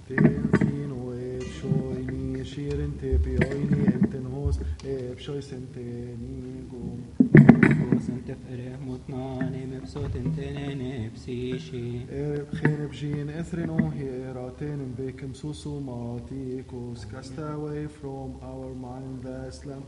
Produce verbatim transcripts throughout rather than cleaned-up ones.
Tenzin o epshoini shirin tepi oini entenhos epshoi sentenigum. وسنت فرح مطناني مبسوط انتنين بسيشي Ereb geen bjin ethrin o hieraten bekem susumatikos. Cast away from our mind the slam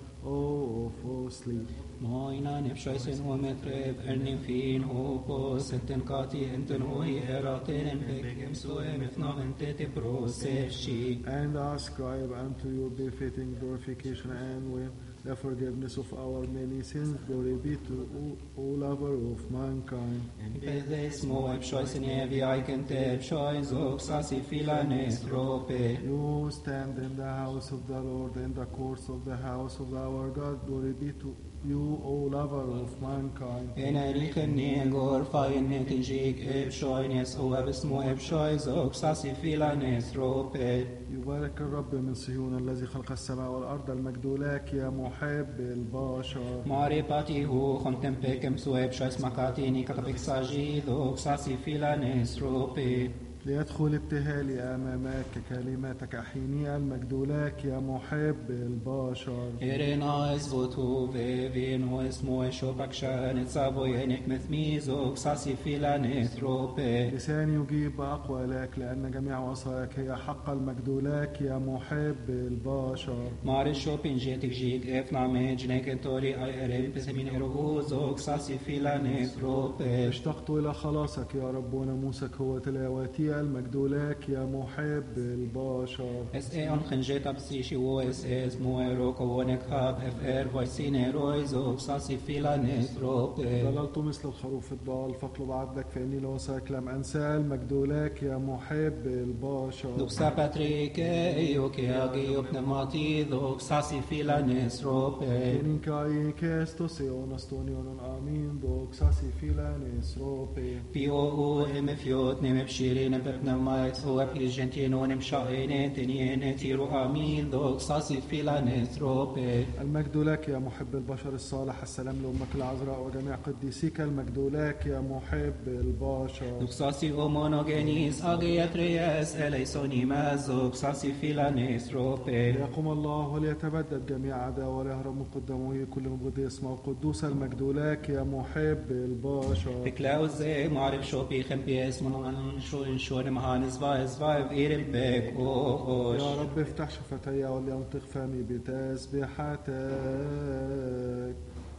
of sleep. موينا نبشويسن ومترب ارنم فين هو بوس انتن قاتي انتن هو هيراتين بكم سوء مثنى انت تبروسيشي. And ascribe unto you befitting glorification and win the forgiveness of our many sins. Glory be to O lover of mankind. Bethis mo ebshoysen evi aikente ebshoyz oxasi filanes rope. You stand in the house of the Lord, in the courts of the house of our God. Glory be to you, O lover of mankind. Eneric negor fain tinjik ebshoynes o abismo ebshoyz oxasi filanes rope. يبارك الرب من صهيون الذي خلق السماء والأرض المجد لك يا محب البشر. Maripati hu contem pecem sueb shois makatini kakapexagi doxasi filanes rope. ليدخل ابتهالي أمامك كلماتك أحيني المجد لك يا محب البشر. Irena esvotu vevino esmo eshopakshan etzavo yenik methmiz oxasi filanes rope. لساني يجيب أقوى لك لأن جميع وصاياك هي حق المجد لك يا محب البشر. Marisho pinjetik jig efna mejnek entori ayerem pesemin erohuz oxasi filanes rope. اشتقت إلى خلاصك يا رب وناموسك هو تلاوتي المجد لك يا محب البشر. Es eon khenjeta psishi wo es es moero konek hab fr voicine roiz oxasi filanes rope. ضللت مثل الخروف الضال فاطلب عبدك فإني لوصاك لم أنسى المجد لك يا محب البشر. Duxa patrike eoke agio pneumati doxasi filanes rope. Enin kai kestos eonas tonion amin doxasi filanes rope. Pio u emfiot nem pshirin pneumait o pigentino nem shaine tenien tiro amin doxasi filanes rope. المجد لك يا محب البشر الصالح. السلام لأمك العذراء وجميع قديسيك. المجد لك يا محب البشر. Duxasi homonogenis agiatres eleisoni mazoxasi filanes rope. ليقوم الله وليتبدد جميع عداوة وليهرب من قدامه كل مبغض اسمه القدوس. المجد لك يا محب البشر. Beklaus معرف شو بيخم بيس من شو شو نمهان زواي زواي غير البيك او يا رب افتح شفتي ولينطق فمي بتسبيحتك.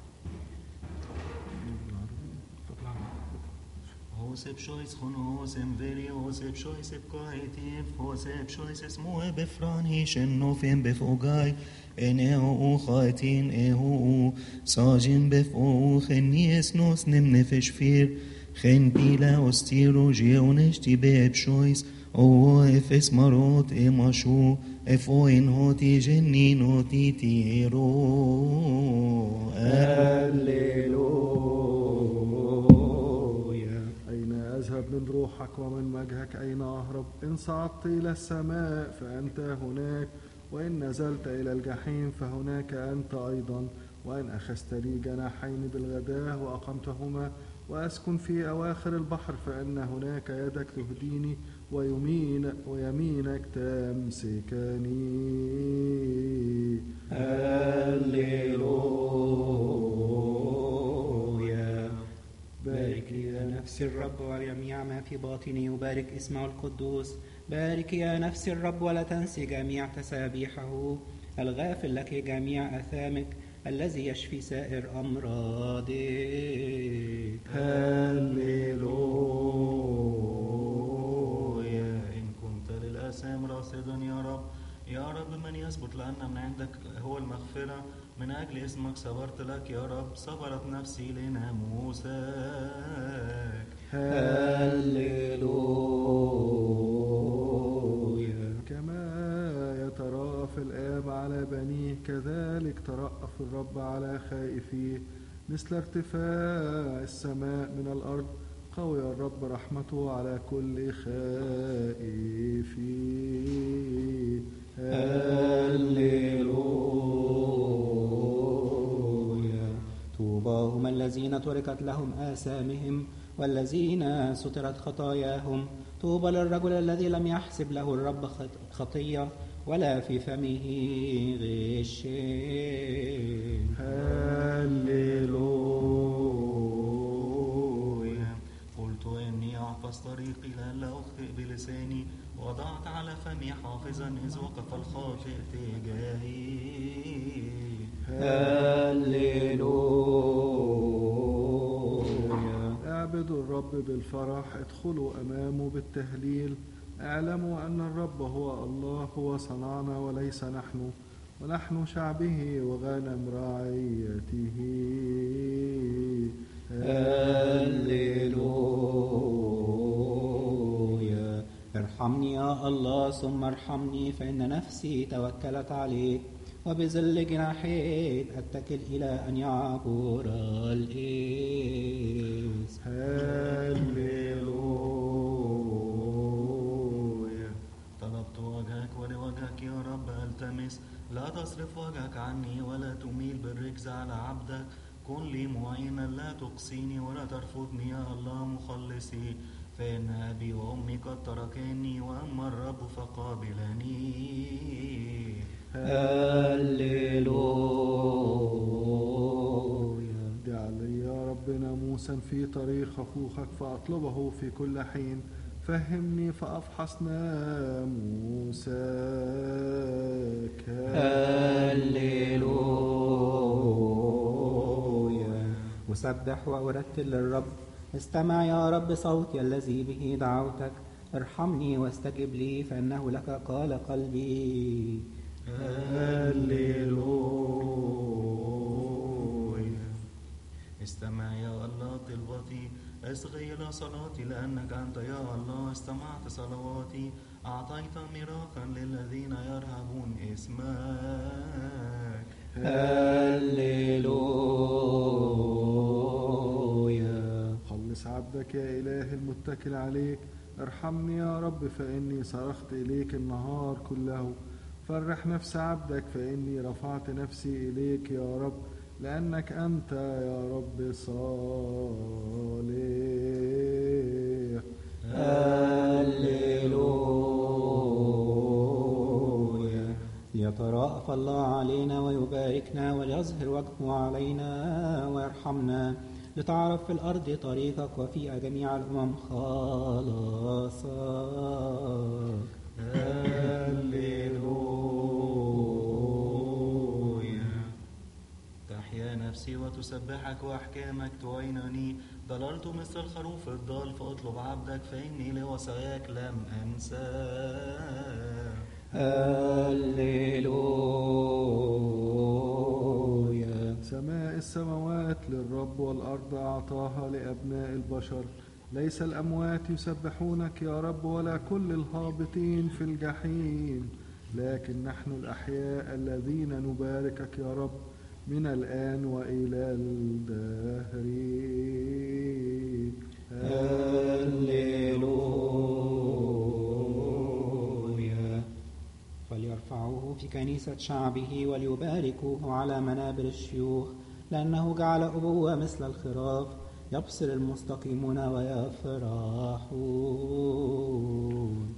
Hosep shois honosem veri hosep shois epkaitiv hosep shois esmoe befran hishen nofem befogai eneo u khaitin ehu sajin befo khnies nos nem nefesh fir khen bila ostiro jeoneshti beb shois o efes marot emashu efo in hoti jenninoti tiro. أذهب من روحك ومن وجهك أين أهرب؟ إن صعدت إلى السماء فأنت هناك، وإن نزلت إلى الجحيم فهناك أنت أيضا، وإن أخذت لي جناحين بالغداء وأقمتهما وأسكن في أواخر البحر فإن هناك يدك تهديني ويمين ويمينك تمسكني. هللويا. بارك يا نفس الرب وجميع ما في باطني وبارك اسمه القدوس. بارك يا نفس الرب ولا تنسي جميع تسابيحه، الغافل لك جميع أثامك، الذي يشفي سائر أمراضك. هللويا. إن كنت للآثام راصدا يا رب، يا رب من يثبت لأن من عندك هو المغفرة، من أجل اسمك صبرت لك يا رب، صبرت نفسي لناموسك. هللويا. كما يترأف الآب على بنيه كذلك ترأف الرب على خائفيه، مثل ارتفاع السماء من الأرض قوي الرب رحمته على كل خائفيه. هللويا. طوبى هم الذين تركت لهم آثامهم والذين سترت خطاياهم. طوبى للرجل الذي لم يحسب له الرب خط- خطية ولا في فمه غش. هللويا. قلت إني أحفظ طريقي لئلا أخطئ بلساني، وضعت على فمي حافظا إذ وقف الخاطئ تجاهي. هللويا. اعبدوا الرب بالفرح، ادخلوا أمامه بالتهليل. اعلموا أن الرب هو الله، هو صنعنا وليس نحن، ونحن شعبه وغنم رعيته. هللويا. ارحمني يا الله ثم ارحمني، فإن نفسي توكلت عليك، وبظل جناحيك أتكل إلى أن يعبر الإيس. هللويا. طلبت وجهك ولوجهك يا رب ألتمس، لا تصرف وجهك عني ولا تميل بالركز على عبدك. كن لي معينا لا تقصيني ولا ترفضني يا الله مخلصي، فإن أبي وأمي قد تركني، وأما الرب فقابلني. هللويا. اجعل لي يا رب ناموسا في طريق خفوخك، فأطلبه في كل حين. فهمني فأفحص ناموسك. هللويا. أسبح وأرتل للرب. استمع يا رب صوتي الذي به دعوتك. ارحمني واستجب لي، فإنه لك قال قلبي. هللويا. استمع يا الله طلبتي، اصغي إلى صلاتي، لأنك أنت يا الله استمعت صلواتي. أعطيت ميراثا للذين يرهبون اسمك. هللويا. خلص عبدك يا إله المتكل عليك. ارحمني يا رب، فإني صرخت إليك النهار كله. فرح نفس عبدك، فإني رفعت نفسي إليك يا رب، لأنك أنت يا رب صالح. هللويا. ليتراءف الله علينا ويباركنا، وليظهر وجهه علينا ويرحمنا، لتعرف في الأرض طريقك وفي جميع الأمم خلاصك. هللويا. تحيا نفسي وتسبحك وأحكامك تعينني. ضللت مثل الخروف الضال، فأطلب عبدك، فإني لوصاياك لم أنسى. هللويا. سماء السماوات للرب، والأرض أعطاها لأبناء البشر. ليس الأموات يسبحونك يا رب، ولا كل الهابطين في الجحيم، لكن نحن الأحياء الذين نباركك يا رب من الآن وإلى الدهر. هللويا. فليرفعوه في كنيسة شعبه، وليباركوه على منابر الشيوخ، لأنه جعل أبوة مثل الخراف، يبصر المستقيمون ويفرحون.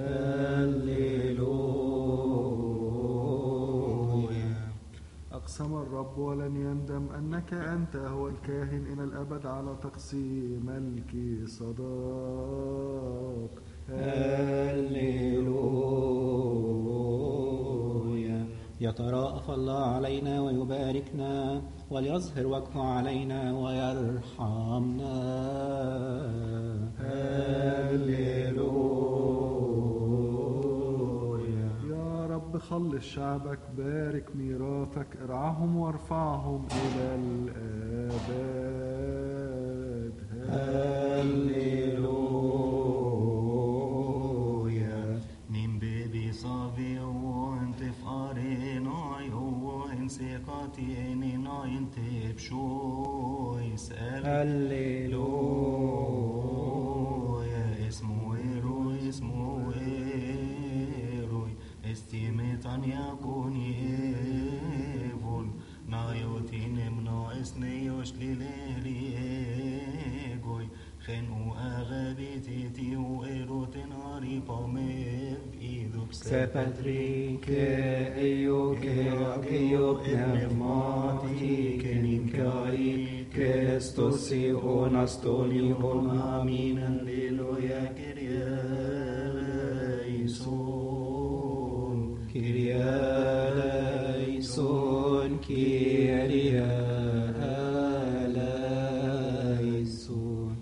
هللويا. أقسم الرب ولن يندم أنك أنت هو الكاهن إلى الأبد على تقسيم ملك صداق. هللويا. يتراءف الله علينا ويباركنا، وليظهر وجهه علينا ويرحمنا. هللويا. يا رب خلص شعبك، بارك ميراثك، ارعاهم وارفعهم إلى الآباد. هللويا. Min baby savi och inte fare nej och en sekati en nej inte bshois هللويا. اسمه إيروي اسمه إيروي استيمتان يكون يفول نايوتين منو اسنيوش ليلي Se Patri, che io, che io pneumati, che nincai, che stosi onastoni on amin, Alleluia, Kyrie eleison. Kyrie eleison, Kyrie eleison.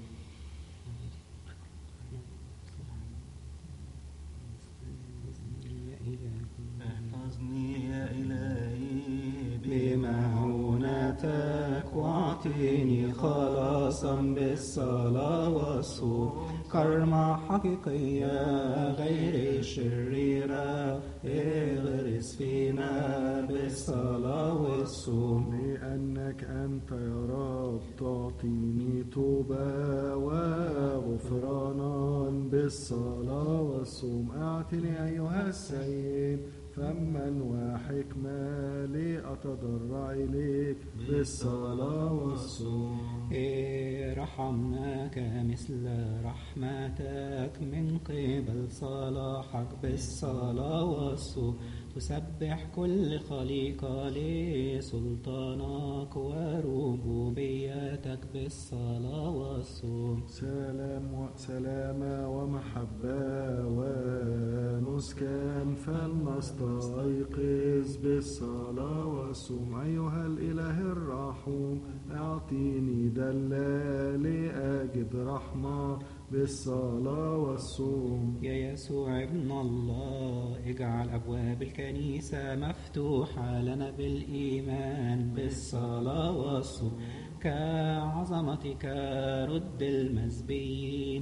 احفظني يا إلهي بمعونتك واعطيني خلاصا بالصلاة والصوم كرمة حقيقية غير شريرة اغرس فينا بالصلاة والصوم لأنك أنت يا رب تعطيني توبة وغفرانا بالصلاة والصوم. أعطني أيها السيد فما وحكمة لأتضرع إليك بالصلاة والصوم. رحمناك مثل رحمتك من قبل صلاحك بالصلاة والصوم تسبح كل خليقة لسلطانك وربوبيتك بالصلاة والصوم. سلام وسلامة ومحبة ونسكن فلنستيقظ بالصلاة والصوم. أيها الإله الرحوم أعطيني دلة لأجد رحمة بالصلاة والصوم. يا يسوع ابن الله اجعل أبواب الكنيسة مفتوحة لنا بالإيمان بالصلاة والصوم كعظمتك رد المزبيين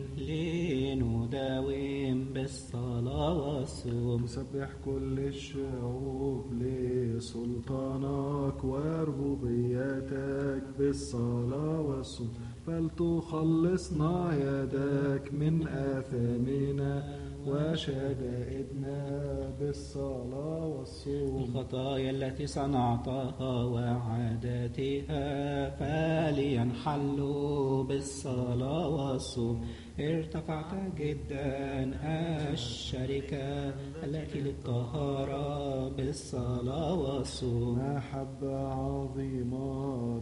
لنداوم بالصلاة والصوم. تسبح كل الشعوب لسلطانك وربوبيتك بالصلاة والصوم فلتخلصنا يدك من آثامنا وشدائدنا بالصلاة والصوم. الخطايا التي صنعتها وعاداتها فلينحلوا بالصلاة والصوم. ارتفعت جدا الشركة التي للطهارة بالصلاة والصوم. محبة عظيمة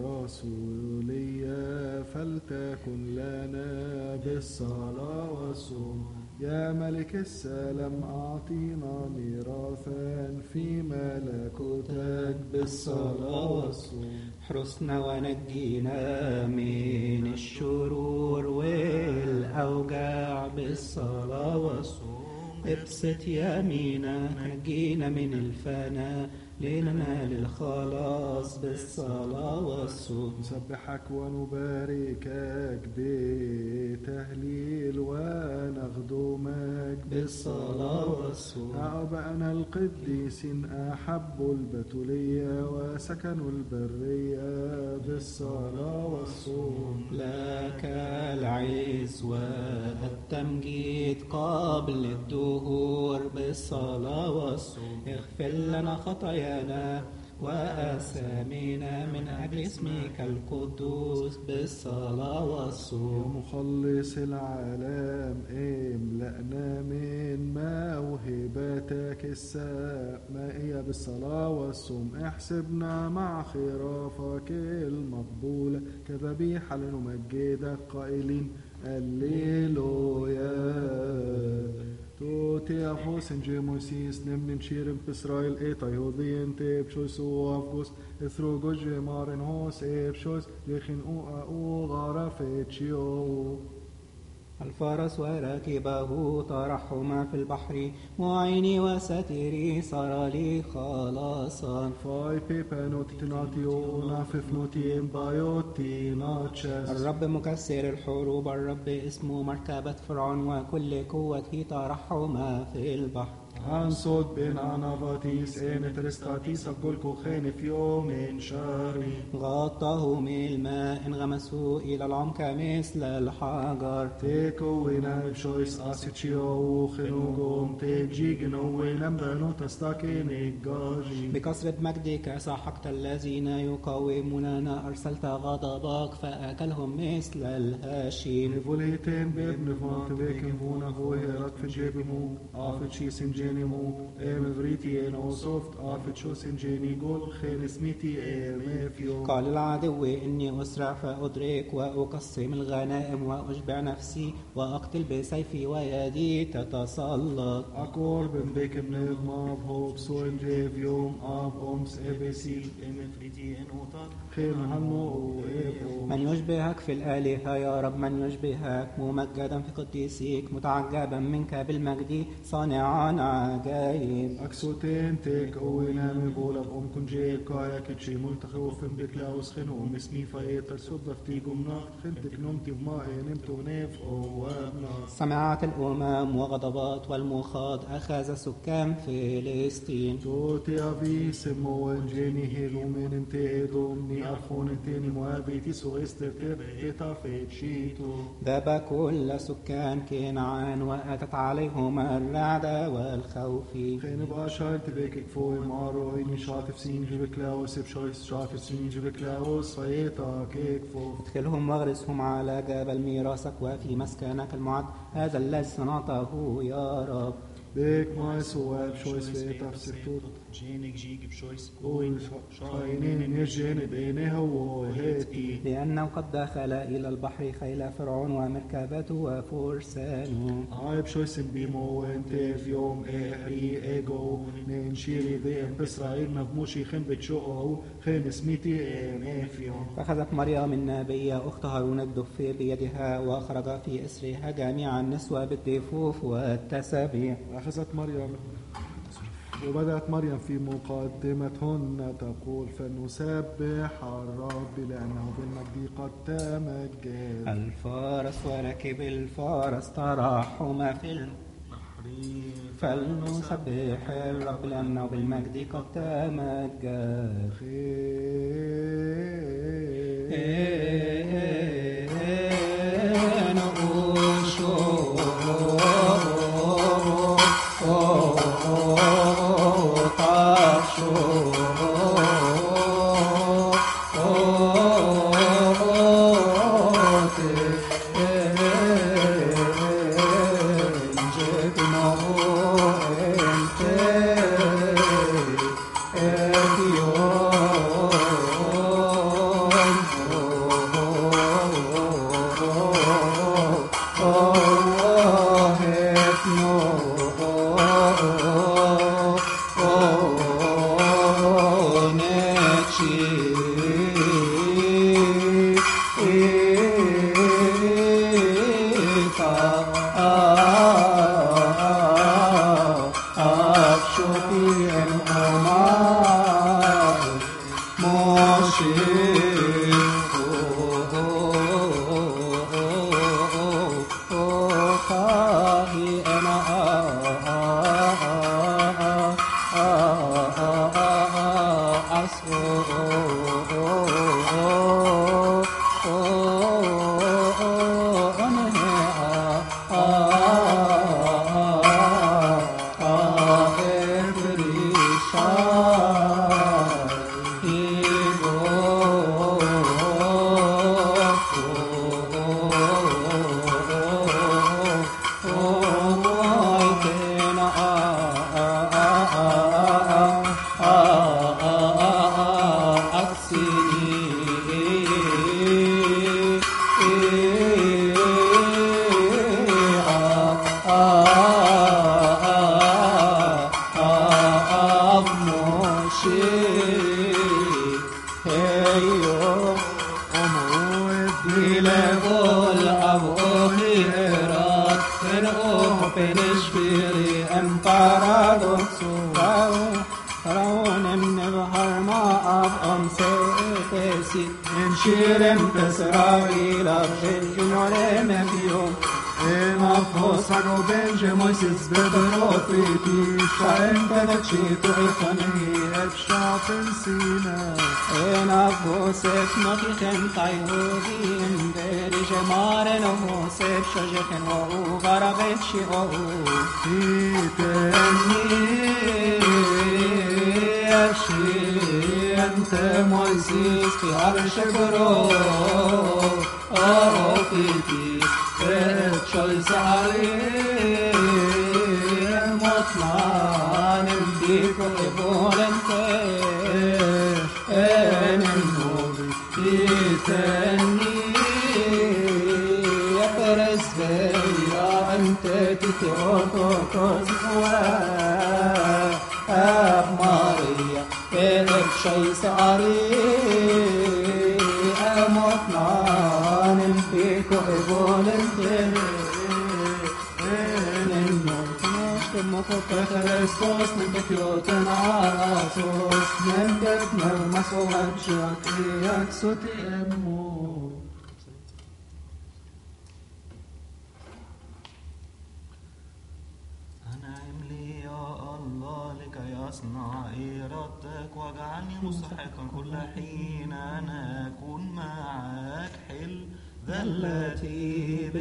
رسولية فلتكن لنا بالصلاة والصوم. يا ملك السلام أعطينا ميراثا في ملكوتك بالصلاة والصوم. احرسنا ونجينا من الشرور والأوجاع بالصلاة والصوم. ابسط يمينك نجينا من الفناء لننال الخلاص بالصلاة والصوم. نسبحك ونباركك بتهليل ونخدمك بالصلاة والصوم. أبائنا القديسين أحبوا البتولية وسكنوا البرية بالصلاة والصوم. لك العز والتمجيد قبل الدهور بالصلاة والصوم. اغفر لنا خطايانا وأسامينا من أجل اسمك القدوس بالصلاة والصوم. مخلص العالم املأنا من موهبتك السمائية بالصلاة والصوم. احسبنا مع خرافك المقبولة كذبيحة لنمجدك قائلين الليلويا. توتي أفوس جيموسيس نمن شيرم بإسرائيل إيتا يهودين تيبشوس وافغوس إثرو جوجي مارن هوس إيبشوس لخن أو أو غرفتشيو. الفرس وراكبه ترحما في البحر وعيني وستري صار لي خلاصا. فاي بيبا نوتيناتيو نافف نوتين بايوتي ناتشس. الرب مكسر الحروب الرب اسمه مركبة فرعون وكل قوته ترحما في البحر. عن صوت بين عنافاتيس إن ترسكاتيس أقول كوخين في يوم شاري. غطاهم الماء انغمسوا إلى العمق مثل الحجر. تيكو وينام شويس أسيتشيو خنوغوم تيجي وينام بانو تستاكين الجاجي. بكثرة مجدك سحقت الذين يقاوموننا أرسلت غضبك فأكلهم مثل الهشيم. نفوليتين بابن فانت بيكن هونا هو هيرات في جيبهم آفت شي سنجي جينيمو ام فريتي انو سوفت افت شوسن جيني جول خين سميتي ام فيو. قال العدو إني أسرع فأدرك وأقسم الغنائم وأشبع نفسي وأقتل بسيفي ويدي تتسلط. اكور بن بيك بنيف ماب هوب سوين جيف يوم اب اومس ابسي ام فريتي ان اوتار خين هنو وإيبو. من يشبهك في الآلهة يا رب، من يشبهك ممجدا في قديسيك، متعجبا منك بالمجد صانعا عجائب. اكسوتين تيك اوينا من بولا بأم كن جيب كايا كتشي ملتخوف بكلاوس خنو مسمي فايتر صدف تيجم ناخت خنتك نمتي بماء نمت ونيف او وابنا. سمعت الأمم وغضبات والمخاض أخذ سكان فلسطين. توتي افي سمو انجيني هيلو من انتي دومني ارخون انتيني موابيتي سو استرتب اتا فيتشيتو. ذاب كل سكان كنعان وأتت عليهم الرعدة والخوف. خين باشار تبيكك فوي مارو اني شاطف سين جيب كلاوس بشويس شاطف سين جيب كلاوس فايتا كيك فو. ادخلهم واغرسهم على جبل ميراثك وفي مسكنك المعد، هذا الذي صنعته يا رب. بيك ماي سواب شويس فايتا بسرتوت جينك جيك بشويس قوي شاينين يجين بينها وهيتي. لأنه قد دخل إلى البحر خيل فرعون ومركبته وفرسانه. عايب شويس بيمو انت في يوم احري ايجو ننشيري ذين بإسرائيل نفموشي خن بتشوقه خن سميتي ام في يوم. فأخذت مريم النبية أخت هارون الدف بيدها وخرج في إسرها جميع النسوة بالضفوف والتسابيح. أخذت مريم وبدأت مريم في مقدمتهن تقول فنسبح الرب لأنه بالمجد قد تمجد. الفارس وركب الفارس تراحما في البحر، فلنسبح الرب لأنه بالمجد قد تمجد. Choice e volente e nel nome di tenni e per sveglia ante tutti ortodosi ab Maria e شيء سعري أموتنا نمفيك وإبول Kristus, nembekjoten asos, nembek närmas och världsjak i axot emot. أنعم لي يا الله لكي أصنع إرادتك واجعلني مستحقا كل حين أن أكون معك حل ذلتي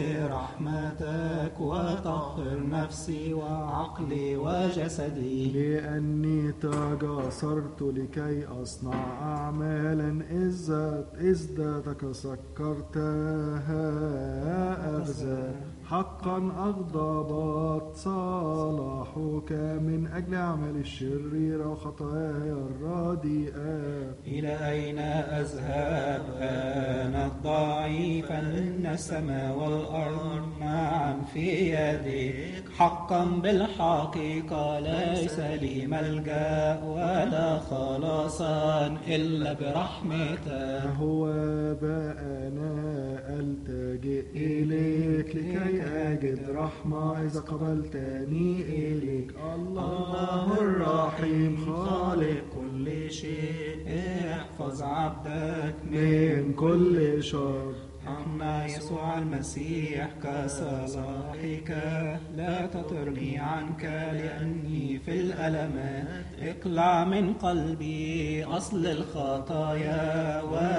برحمتك وطهر نفسي وعقلي وجسدي لأني تجاسرت لكي أصنع أعمالا إذا إذ تذكرتها أغزى حقا أغضبت صلاحك من أجل أعمال الشريرة وخطاياي الرديئة. إلى أين أذهب أنا الضعيف أن السماء والأرض معا في يديك حقا بالحقيقة ليس لي ملجأ ولا خلاصا إلا برحمتك. هو أنا ألتجئ إليك لكي أجد رحمة إذا قبلتني إليك. الله الرحيم خالق كل شيء احفظ عبدك من كل شر. أما يسوع المسيح كصلاحك لا تطرني عنك لأني في الألمات اقلع من قلبي أصل الخطايا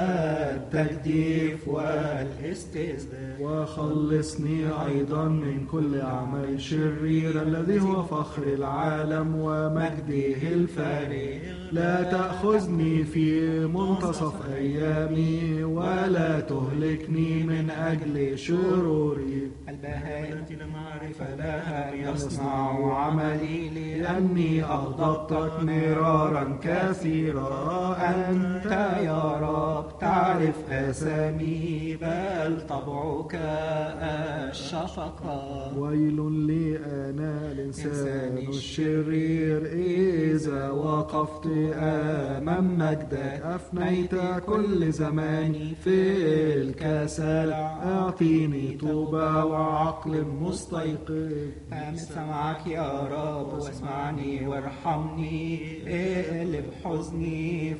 والتجديف والاستهزاء وخلصني أيضا من كل عمل شرير الذي هو فخر العالم ومجده الفارغ. لا تأخذني في منتصف أيامي ولا تهلكني من أجل شروري. البهائم التي لم أعرف لها يصنع عملي لأني أغضبتك مرارا كثيرا. أنت يا رب تعرف أسامي بل طبعك الشفقة. ويل لي أنا الإنسان الشرير إذا وقفت أمام مجدك أفنيت كل زماني في الكسل. أعطيني توبة وعقل مستيقظ. أمس معك يا رب واسمعني وارحمني اقلب حزني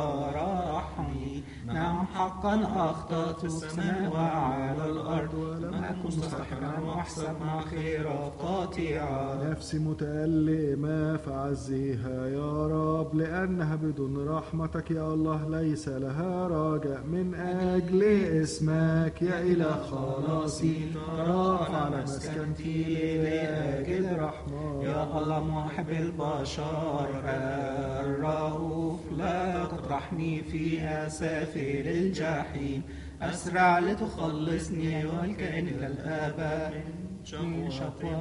فرحني. نعم حقا أخطأت في السماء وعلى الأرض ولم أكن مستحقا وأحسب مع خيراتي. نفسي متألمة فعزيها يا رب لأنها بدون رحمتك يا الله ليس لها رجاء. من أجل اسمك يا إله خلاصي ترافع على مسكنتي لأجل رحمة. يا الله محب البشر الرؤوف لا تطرحني في أسافل الجحيم. أسرع لتخلصني والكائن إلى الآباء من شقوى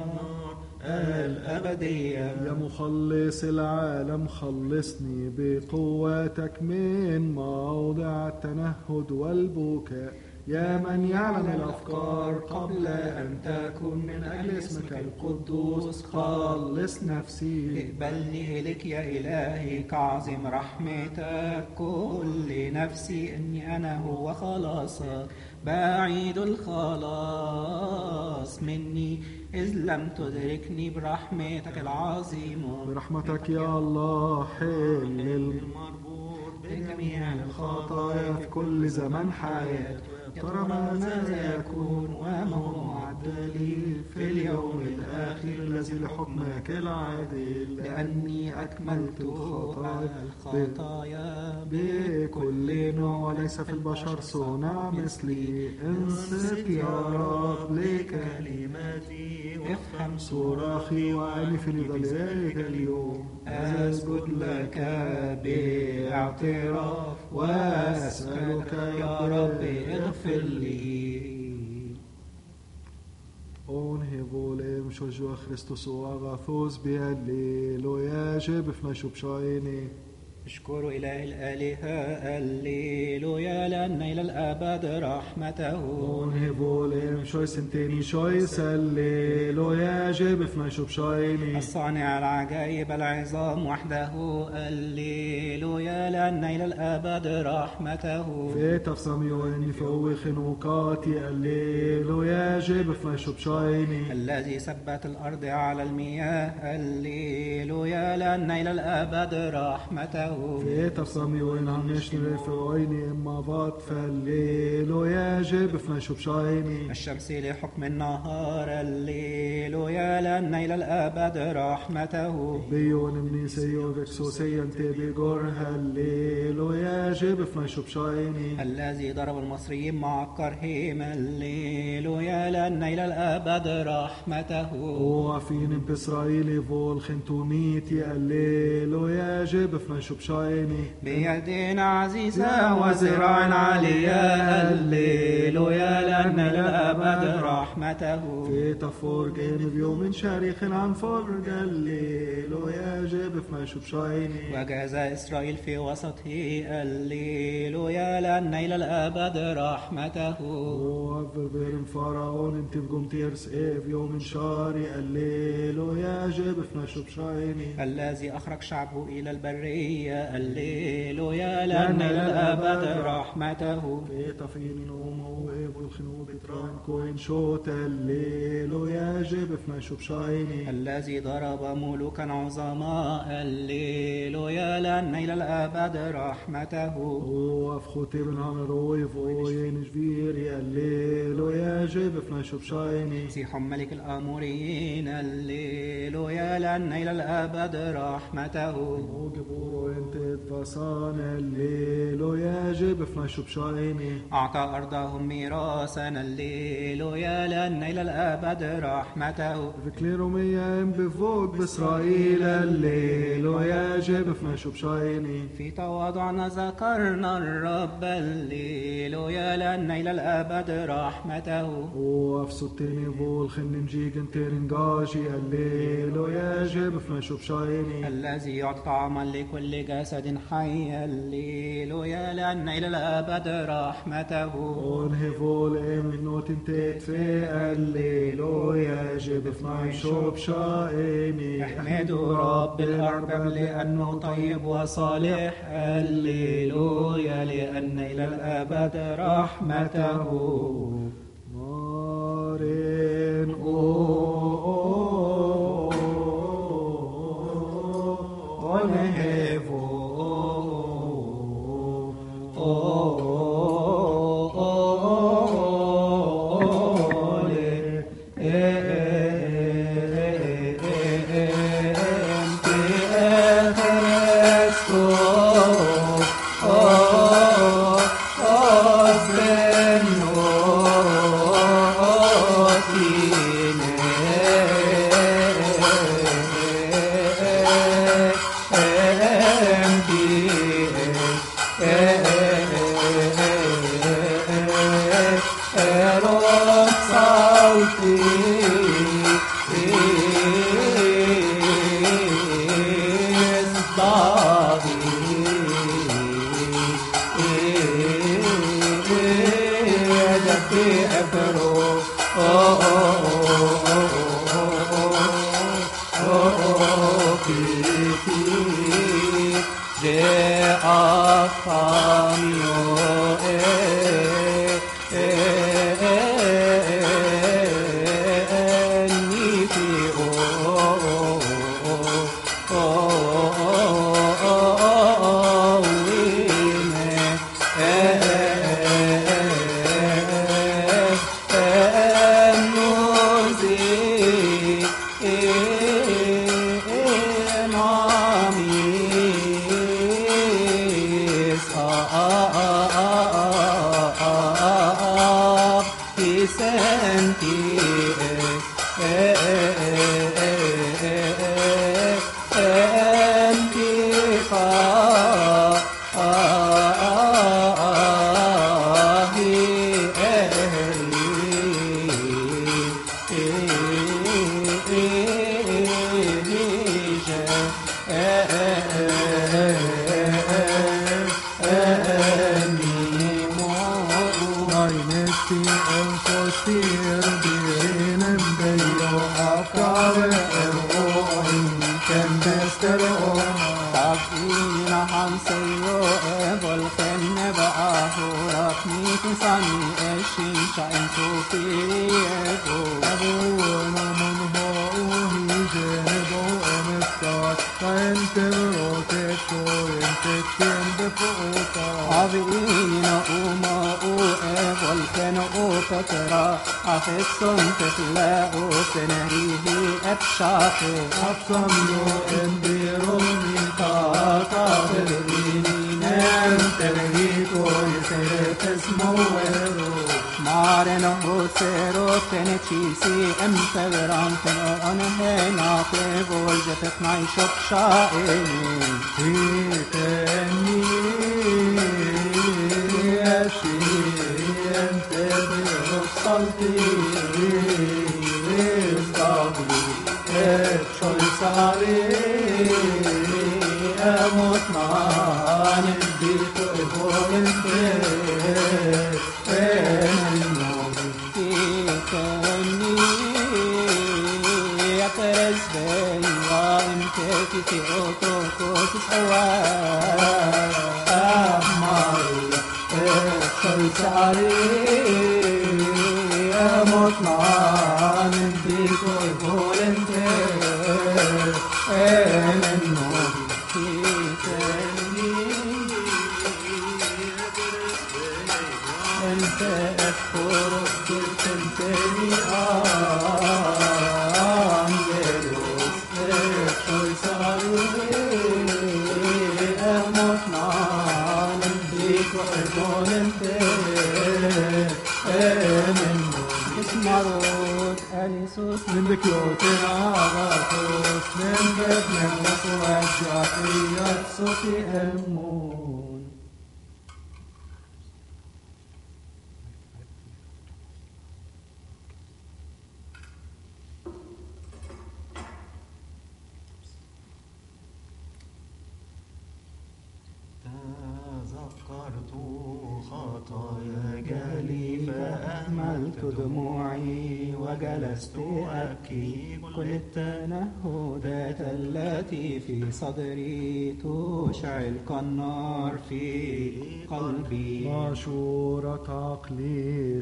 الأبدية. يا مخلص العالم خلصني بقوتك من موضع التنهد والبكاء. يا من يعلم الأفكار قبل أن تكون من أجل اسمك القدوس خلص نفسي. اقبلني إليك يا إلهي كعظيم رحمتك. كل نفسي أني أنا هو خلاصك بعيد الخلاص مني إذ لم تدركني برحمتك العظيمة. برحمتك يا الله حل المربوط بجميع الخطايا في كل زمن حياتي. ترى ماذا يكون وما هو معد لي في اليوم الآخر الذي لحكمك العادل. لأني أكملت الخطايا بكل نوع وليس في البشر صنع مثلي. انصت يا رب لكلماتي افهم صراخي وأنف لضلالك اليوم. أسجد لك باعتراف وأسألك يا رب اغفر لي. On he volev Elohim Shojua Christus Uagathos Bialleluia Jebifna Shubshaini. اشكروا إله الآلهة الليلويا لأن إلى الأبد رحمته. Onhevolem Shoisenteni Shois Alleluia Jebifna Shubshaini. الصانع العجائب العظام وحده الليلويا لأن إلى الأبد رحمته. Vetaf Samioen Fawwi Khinukati Alleluia Jebifna Shubshaini. الذي ثبت الأرض على المياه الليلويا لأن إلى الأبد رحمته. Vetaf Samioen Hameshni Fawini Mavat Falleluia Jebifna Shubshaini. الشمس لحكم النهار الليلويا لأن إلى الأبد رحمته. Bion Mni Seyo Vexoseyan Tebigor Halleluia Jebifna Shubshaini. الذي ضرب المصريين مع القرهم الليلويا لأن إلى الأبد رحمته. وفين بإسرائيل فول خنتوميتي الليلويا جبفنا شبشايني. بيد عزيزة وزراع عالية الليلويا لأن إلى الأبد رحمته. في تفرج بيوم شريخ عن فرج الليلويا جبفنا شبشايني. وجاز إسرائيل في وسطه الليلويا لأن إلى الأبد رحمته. وفبرم فرعون انت بقوم تيرس ايه في يوم شاري الليلويا جبفنا شبشايني. الذي أخرج شعبه إلى البرية الليلويا لأن إلى الأبد رحمته. في تفين نوم هو ايه والخنوب تران كوين شوت الليلويا جبفنا شبشايني. الذي ضرب ملوكا عظماء الليلويا لأن إلى الأبد رحمته. وفخوتي بن عمروي فوين جبيري الليلويا جبفنا شبشايني. سيح ملك الآموريين الليلويا لأن إلى الأبد رحمته. وجبورو انت تفصان الليلويا جبفنا شبشايني. أعطى أرضهم ميراثا الليلويا لأن إلى الأبد رحمته. فكليروميا ام بفوق بإسرائيل الليلويا جبفنا شبشايني. في تواضعنا ذكرنا الرب الليلويا لأن إلى الأبد رحمته. وافسوتيني فول خنن جيجن تيرنجاجي الليلويا جبفنا شبشايني. الذي يعطي طعاما لكل جسد حي الليلويا لأن إلى الأبد رحمته. ونهي فول ام نوتن تيت في الليلويا جبفنا شبشايني. احمدوا رب الأرباب لأنه طيب وصالح الليلويا لأن إلى الأبد رحمته. مارين او ونهفو بيرين بيو أفكار الروحي كان بسترقو Tavina hanseyo evol kenne ba'ahu rakni tisani eshin sha'in tufiyehu أبونا من هوه جانبه أمستاك فأنت بروتك وانت تكين بفوقك Avina uma u evol ken u patra afissun titla'u senerihi epshaqi أفصم له إن بيروني طاقة بالدين أنت لقيت ويصير اسمه ويروح Maren och sero tenechisi empeveran ten on hena te volje te knai shop shaeni تيتني يا شيء أنت بوصلتي إصدابي إبشر صاري أموت معاني البيت وإبور البيت titeni aperes bella imteki ti oto kotis awa أحمري إبشر صاري أموت معاني البيت وإبور البيت أنت أذكر بالتنتهي أنجلوس إخشوي صاري أموت معانا بيك وإبون انت ismarot alisus من بكيوتنا غاطوس من بدنا وصوى الجاقية صوتي أمون تذكرت خطايا جهلي فأهملت دموعي وجلست أبكي كل التنهدات التي في صدري تشعل كالنار في قلبي مشورة عقلي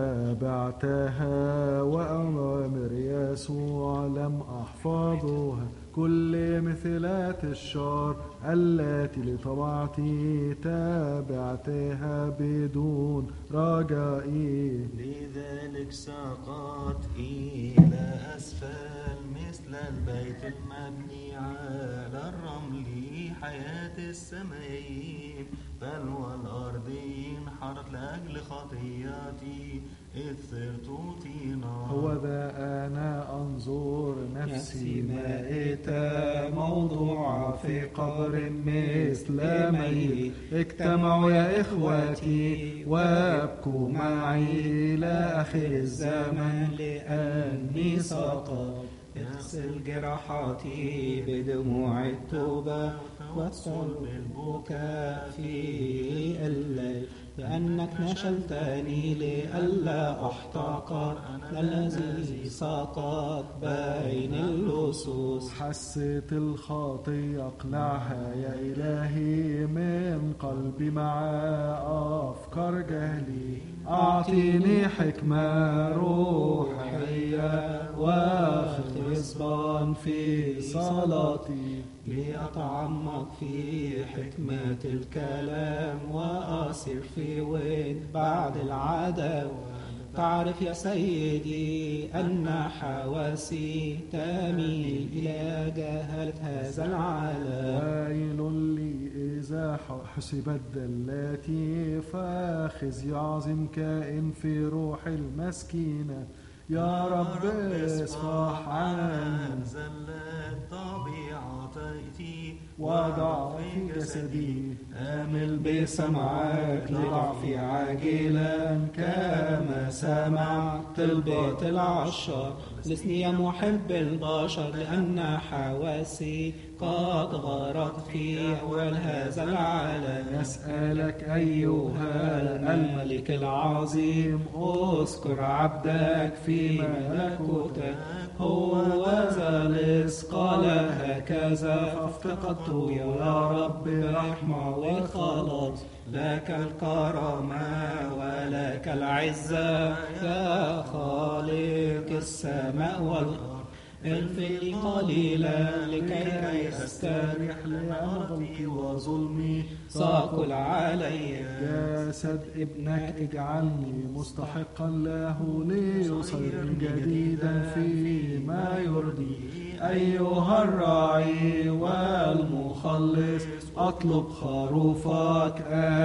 تابعتها وأوامر يسوع لم أحفظها كل مثلات الشر التي لطبعتي تابعتها بدون رجائي لذلك سقط إلى أسفل مثل البيت المبني على الرمل حياة السمايين بل والأرضين حرت لأجل خطياتي إذ صرت طينا هو ذا أنا أنظر نفسي مائتة موضوعة في قبر مثل ميت اجتمعوا يا إخوتي وابكوا معي إلى آخر الزمن لأني سقط اغسل جراحاتي بدموع التوبة والصلب البكاء في الليل لأنك نشلتني لئلا أحتقر الذي سقط بين اللصوص حسيت الخطية اقلعها يا إلهي من قلبي مع أفكار جهلي أعطيني حكمة روحية واختصبا في صلاتي لأتعمق في حكمة الكلام وأصير في ود بعد العداوة تعرف يا سيدي أن حواسي تميل إلى جهالة هذا العالم ويل لي إذا حسبت دلاتي فخزي عظيم كائن في روح المسكينة يا رب اصفح عن زلت طبيعتي وضع في جسدي آمل بسمعك لضعفي عاجلا كما سمعت طلبة العشر لسني يا محب البشر لأن حواسي قد غرقت في أول هذا العالم. نسألك أيها الملك العظيم اذكر عبدك في ملكوتك. هو ذا الإثقال هكذا فافتقدت يا رب رحمة وخلاص. لك الكرامة ولك العزة يا خالق السماء والأرض. اغفر قليلا لكي أستريح لأن غلطي وظلمي ثقل علي. جسد ابنك اجعلني مستحقا له ليصير جديدا فيما يرضي. أيها الراعي والمخلص أطلب خروفك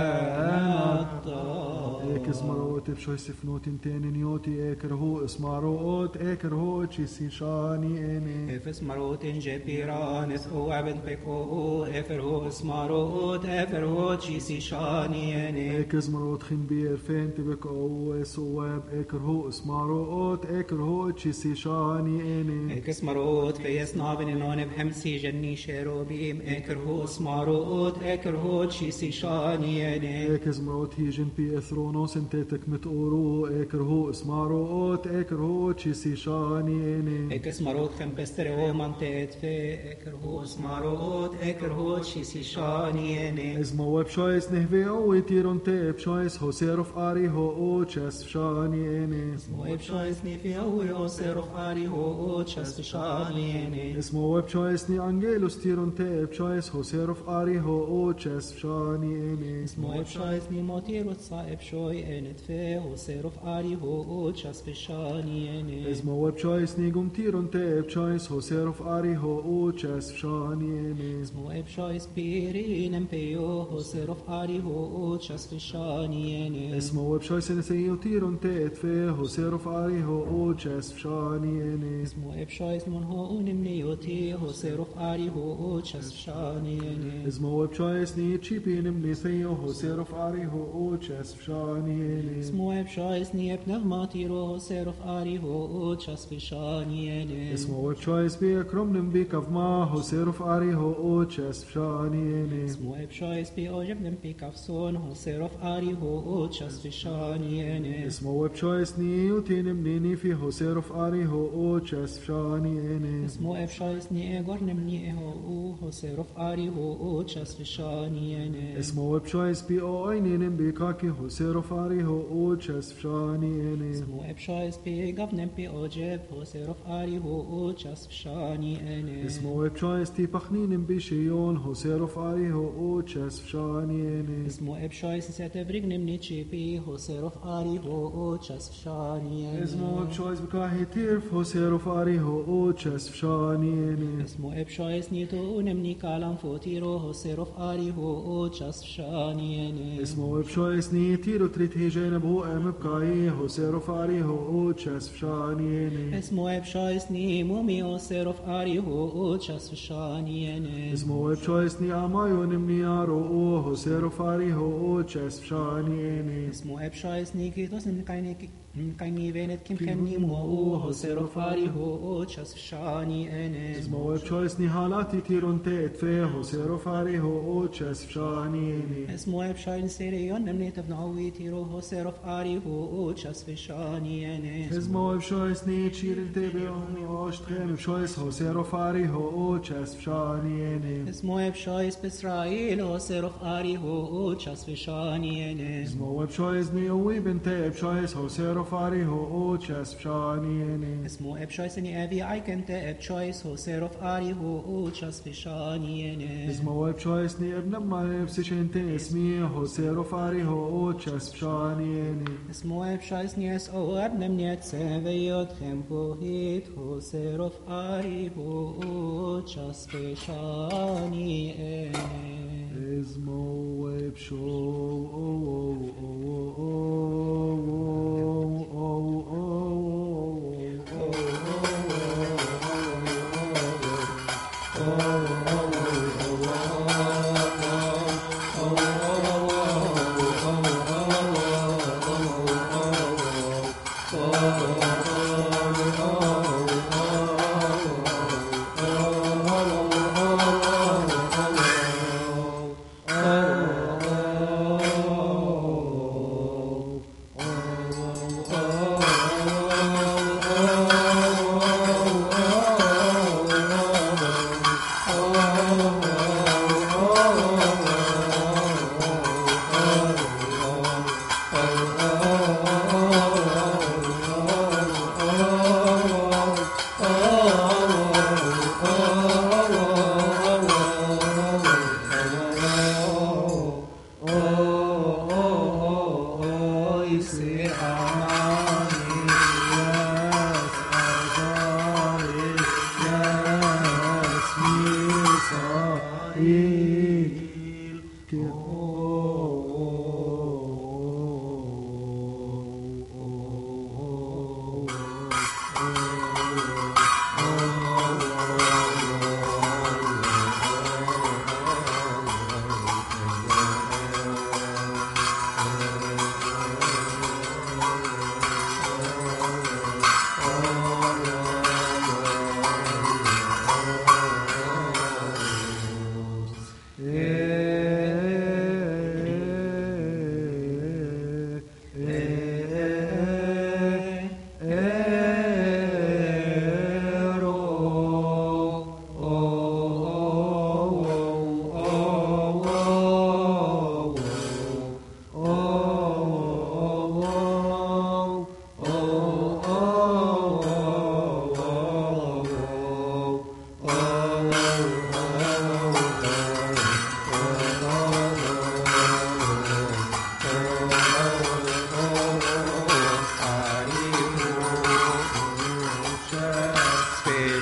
أنا الطائر. ايك اسمروت بشويس فنوتين تاني نيوتي ايكر هو اسمروت ايكر هو تشيسي شاني اني. افس مروتين جبيران اثو عبد بكو افر هو اسمروت افر هو تشيسي شاني اني. ايك اسمروت خنبير فين تبكو سواب ايكر هو اسمروت ايكر هو تشيسي شاني اني. ايك اسمروت في يسنابن انون بحمسي جني شيروبيم ايكر هو اسمروت ايكر هو تشيسي شاني اني. ايك اسمروت هيجن بي اثرونوس انتيتك متقورو ايكر هو اسمروت ايكر هو تشيسي شاني اني. ايك اسمروت خم بستري ومنطقت في ايكر هو اسمروت ايكر هو تشيسي شاني اني. اسمو بشويس نهفي او يتيرون تي بشويس هو سيرف اري هو او تشاس شاني اني. اسمو بشويس نيفي او يو سيرف اري هو او تشاس شاني اني. اسمو بشويس ني انجيلوس تيرون تي بشويس هو سيرف اري هو او تشاس شاني اني. اسمو بشويس ني موتير وتصائب شوي انت فيه هو سيرف اري هو او تشاس شاني اني. اسمو بشويس ني قوم تيرون تي بشويس هو سيرف اري هو او تشاس شاني اني. اسمو بشويس بيرين امبيو هو سيرف اري هو او تشاس شاني اني. اسمو بشويس نسيو تيرون تي فيه هو سيرف اري هو او تشاس شاني اني. اسمو بشويس من هو نمنيوتي هو سيرف اري هو او تشاس شاني اني. اسمو بشويس ني تشيبي نمني ثيو هو سيرف اري هو او تشاس شاني اني. اسمو بشويس ني بنغماتيرو هو سيرف اري هو او تشاس شاني اني. اسمو بشويس بي اكرم نمبي كفما هو سيرف اري هو او تشاس شاني اني. اسمو بشويس بي اوجب نمبي كفسون هو سيرف اري هو او تشاس شاني اني. اسمو بشويس ني يوتي نمنيني في هو سيرف اري هو او تشاس شاني اني. اسمو بشويس ني ايغور نمني هو هو سيرف اري هو او تشاس شاني اني. اسمو بشويس بي او ايني نمبي كاكي هو سيرف اري هو او تشاس شاني اني. اسمو بشويس بي غف نمبي اوجب هو سيرف اري هو او تشاس شاني اني. اسمو بشويس تي بخني نمبي شيون هو سيرف اري هو او تشاس شاني اني. اسمو بشويس سيتفريق نمني تشيبي هو سيرف اري هو او تشاس شاني اني. اسمو بشويس بكاهي تيرف هو سيرف اري هو او تشاس شاني اني. اسمو بشويس نيتو نمني كالام فوتيرو هو سيرف اري هو او تشاس شاني اني. اسمو بشويس ني تيرو تريت هي جينب هو ام بكاي هو سيرف اري هو او تشاس شاني اني. اسمو بشويس ني مومي هو سيرف اري هو او تشاس شاني اني. اسمو بشويس ني امايو نمني ارو هو سيرف اري هو او تشاس شاني اني. اسمو بشويس ني كيتوس نمكايني نمكايني بينت كم كني مو هو سيرف اري هو او تشاس شاني اني. اسمو بشويس ني حالاتي تيرون تيت فيه هو سيرف اري هو او تشاس شاني اني. اسمو بشويس سيريون نمني تفنعوي تيرو هو سيرف اري هو او تشاس شاني اني. اسمو بشويس ني تشيرن تيبي امي اوش تخيم بشويس هو سيرف اري هو او تشاس شاني اني. اسمو بشويس بإسرائيل هو سيرف اري هو او تشاس شاني اني. اسمو بشويس ني اوي بنتي بشويس هو سيرف اري هو او تشاس شاني اني. اسمو بشويس ني ابي ايكنت بشويس هو سيرف اري هو او تشاس شاني اني. اسمو بشويس ني ابن ما بسيشنتي اسمي هو سيرف اري هو او تشاس شاني اني. اسمو بشويس ني اس او ابن منيت سيفيوت خمبو هيت هو سيرف اري هو او تشاس شاني اني. اسمو بشو Oh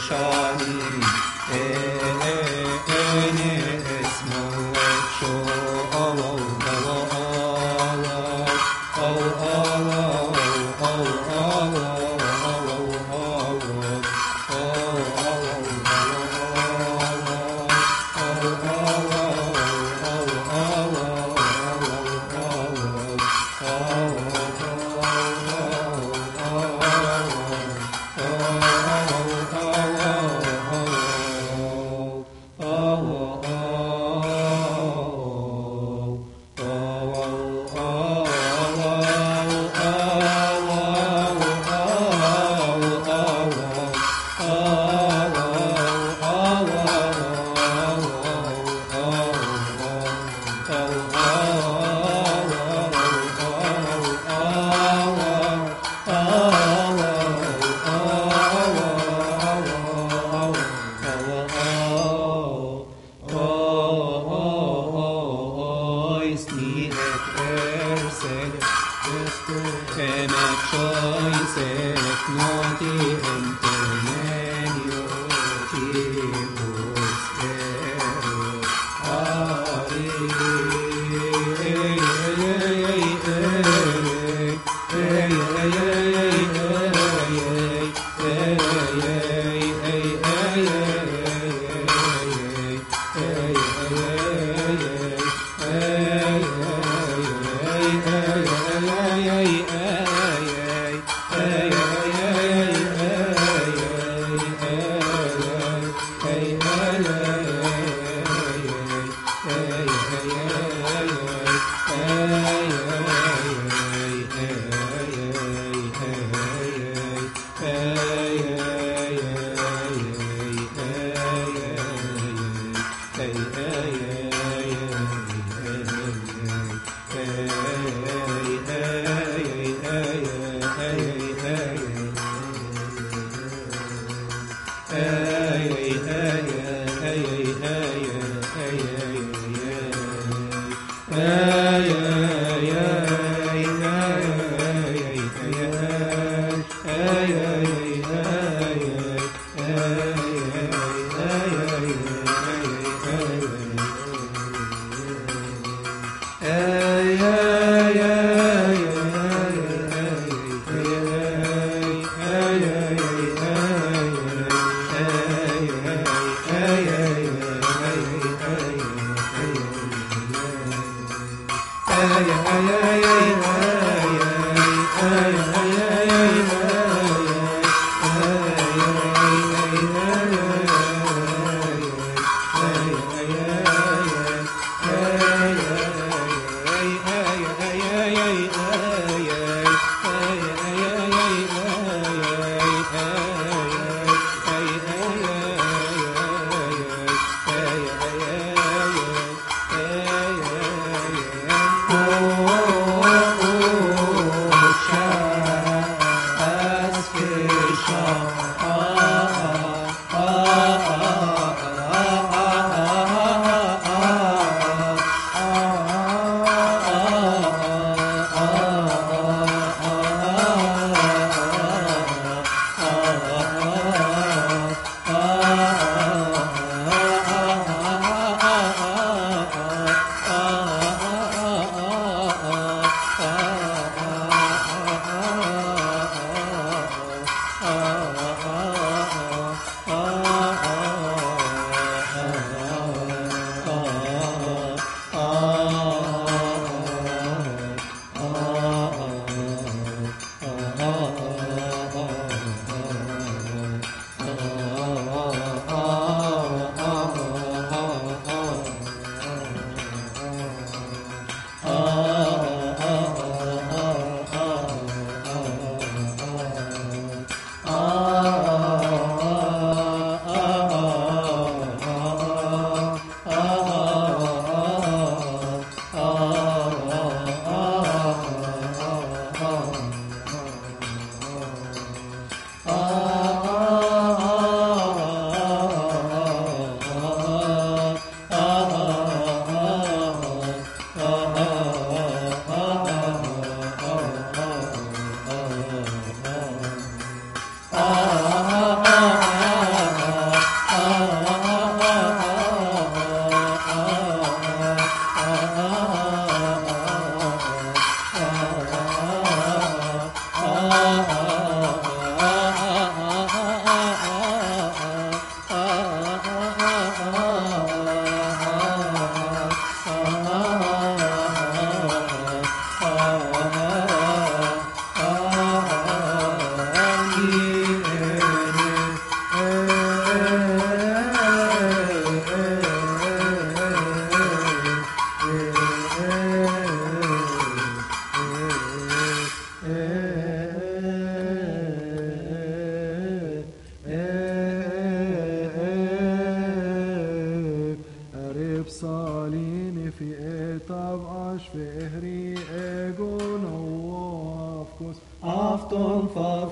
شاني إني اسمه شو أو أو أو أو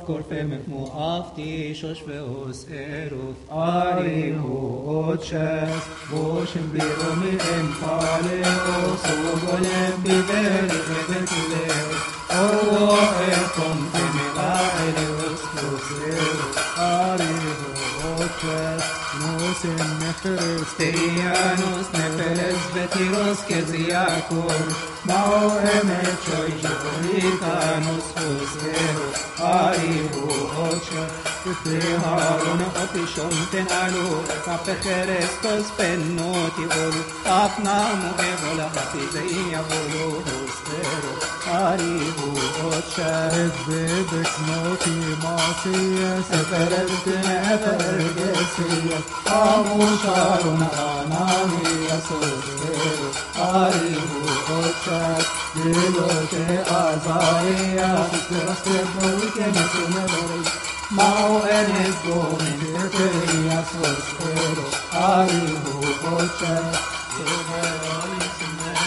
kor femmet mo afti shosh veos eruf ari hu otches voshin birom em pale osogolem biveri evetule orwo ekom femela ereus kosero ari hu otches nosen nefres Terianos nepeles vetiros keziakor Mao emet choy jolikanus fosero Arihu ocha Teharun opishon tenalu Kapecheres kos pennoti olu Apnamu evola hapizei avolu fosero Arihu ocha Ezbebek noti masiyes Eferet nefergesiyes Amusharun anani asosero Arihu ocha Dilote azariya Susteraste nesuneveri Mao enes gomen Teteria sosero Arihu ocha Teherolis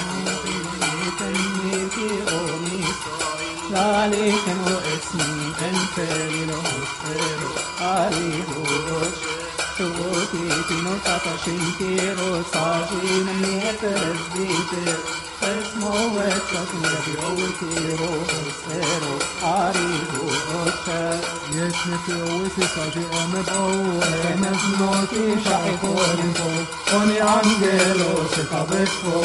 meniti omis Zaliken o esmi enferilo sosero Arihu ocha Tuoti tino tata shintiro sajin nieteres vite Esmo vechas nebiotiro sero Arihu ocha Yesne fi owisi saji emebo Emes noti shaikorinko Oni angelo se tabespo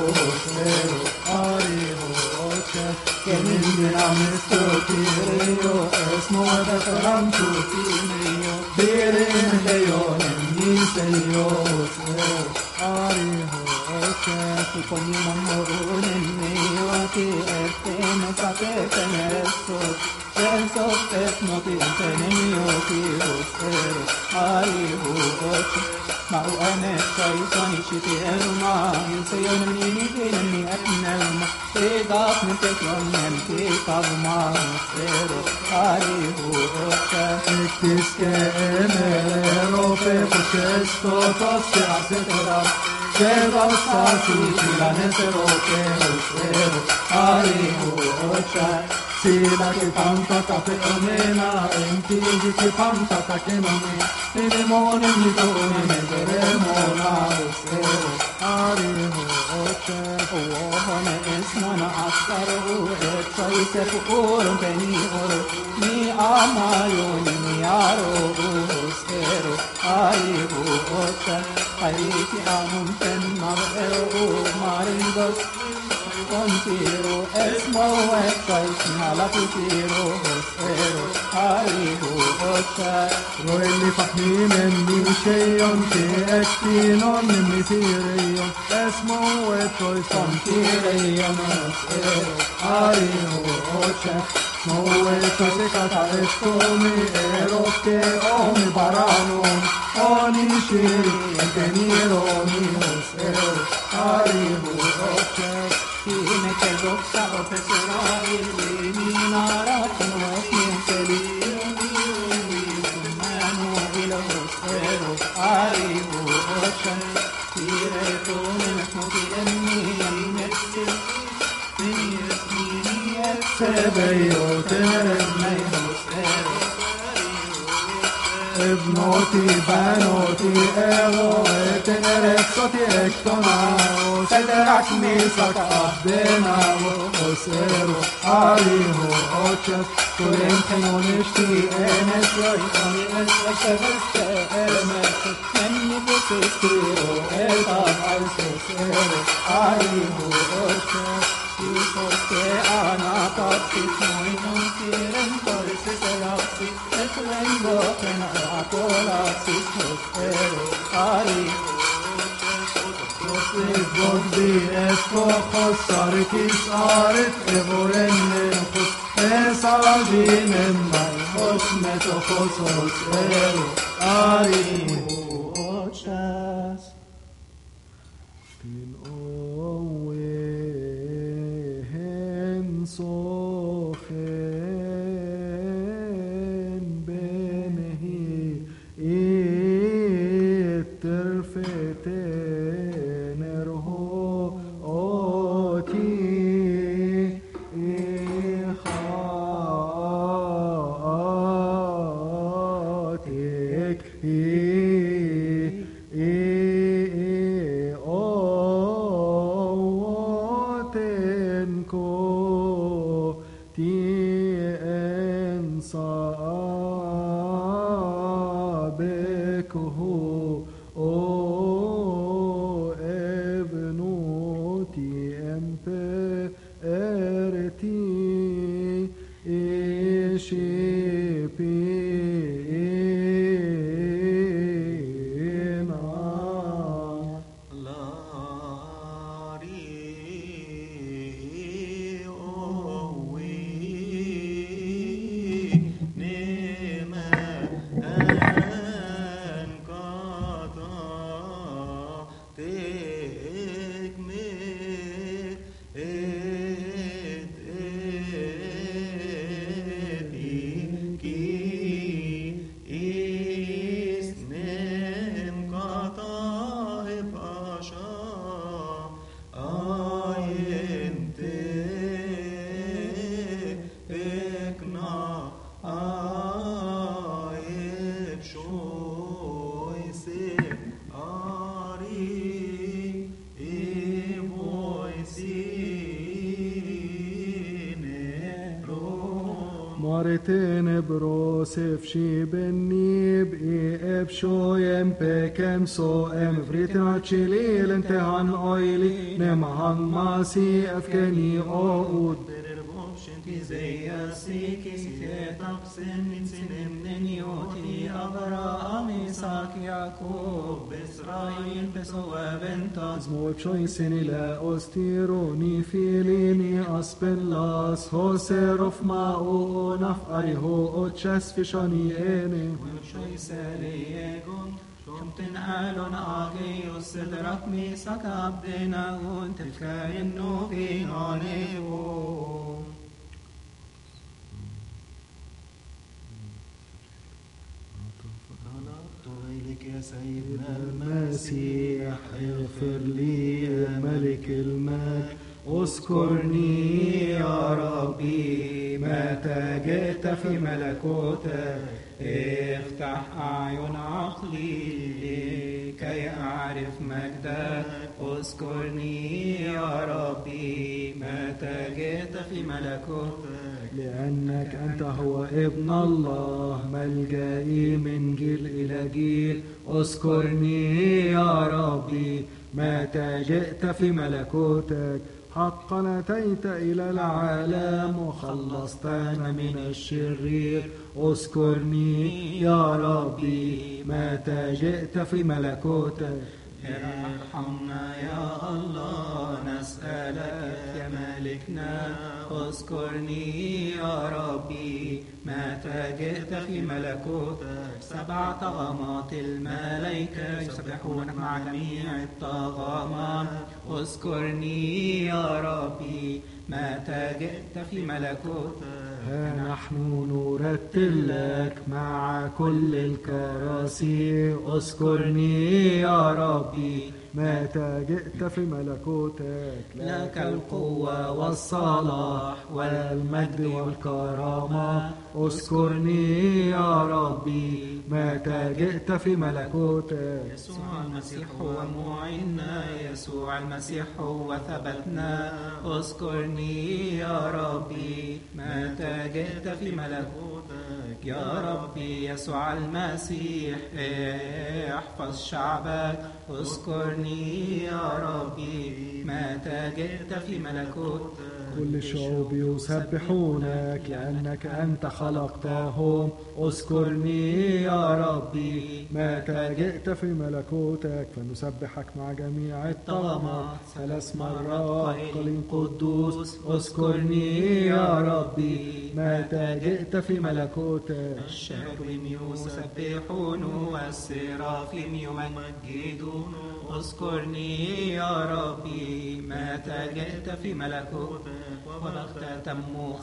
sero Arihu ocha Kemindiram estotirio Esmo vecham tutinio Birin leonem niseio sero Arihu oches Ikonimam morunen neoti Eften saketem esot Sensos esnoti entenemioti sero Arihu oches Mau emet shaisani shiti elma Yinseyon nini etnelma Tegaf niteklon nemti kavma sero Arihu oches Ektiske emero pe pushesto Tosse asetera Seva sasi Silanesero ke sero Arihu oches Sila che panta tape omena Entigi che panta take nome Tenemone mitone Megeremona sero Arihu oches Ohone esmana askaru Etsai sepu orum peni oro Mi amayo ni aro sero Arihu oches Hariti amum pen mavero Maringos Contiro esmo etsai Nalapitiro sero Arihu oches Roelli fahmin enni sheyon Ki ektinon enni tireyon Esmo etoy Tireion sero Arihu oches Mo etoy se kata estomi Eros ke omi baranon Oni shiri enteniro mio sero Arihu oches Kime ke doksa opesera illi minara Kino esmienseli Manu ilo sero Arihu oches Tire tone mesmoti enni Metsi Mini esmini Sebeyo Meho sero Ebnoti banoti ero Etenerexoti ektonao Sederak misak abdenao Osero Arihu oches Kuren kenonishti enes Roy oni es seveste elmes Nenni bukistiro eltam alsosero Arihu oches Sifos ke anapapsis Moinon tiren torsis elapsis Et lengo pena apolapsis Osero Arihu Gozdi eskochos sarkis aret evoren nefus Esajin emmai osmetochos osero Arihu oches Tin owen sochen benehi itterfeten erho oti ملكه او ابنوتي امبي ارتي إشي بينا لاري أوي نما أنقضى تكمل إد إدي إسنم قطائب أشا آينت بكنا آيب شويسي آري إبويسي نرو مرتين بروسف شي بني بإي ابشو يمبي كمسو ام فريتنا تشيليل انت هن اويلي نمهن ماسي افكني اوود Ti zeyasi kiste taksin nitsinem nenioti Avraham, Isaac, Jakob, Israel, Pesova, Ventas. زمو بشوي سني لا أستيروني فيليني أسبلاس هو سيرف ما أو نفعي هو أتشس في شاني إني Shoi Seriegon, Shomten Alon Ageos, Sedrak Misak Abdena, und Tefkaim Novin Anevo. طلبت إليك يا سيدنا المسيح اغفر لي يا ملك المجد اذكرني يا ربي متى جئت في ملكوتك افتح أعين عقلي كي أعرف مجدك اذكرني يا ربي متى جئت في ملكوتك لأنك أنت هو ابن الله ملجئي من جيل إلى جيل اذكرني يا ربي متى جئت في ملكوتك حقا أتيت إلى العالم وخلصتنا من الشرير اذكرني يا ربي متى جئت في ملكوتك ارحمنا يا الله نسألك يا مالكنا اذكرني يا ربي متى جئت في ملكوتك سبع طغمات الملائكة يسبحونك مع جميع الطغمات اذكرني يا ربي متى جئت في ملكوتك ها نحن نرتل لك مع كل الكراسي اذكرني يا ربي متى جئت في ملكوتك لك القوة والصلاح والمجد والكرامة اذكرني يا ربي متى جئت في ملكوتك يسوع المسيح هو معيننا يسوع المسيح هو ثبتنا اذكرني يا ربي متى جئت في ملكوتك يا ربي يسوع المسيح احفظ شعبك اذكرني يا ربي متى جئت في ملكوتك كل الشعوب يسبحونك لأنك أنت خلقتهم اذكرني يا ربي متى جئت في ملكوتك فنسبحك مع جميع الطغمات ثلاث مرات قائلين قدوس اذكرني يا ربي متى جئت في ملكوتك الشاروبيم يسبحون والسرافيم يمجدون اذكرني يا ربي متى جئت في ملكوتك وبختتم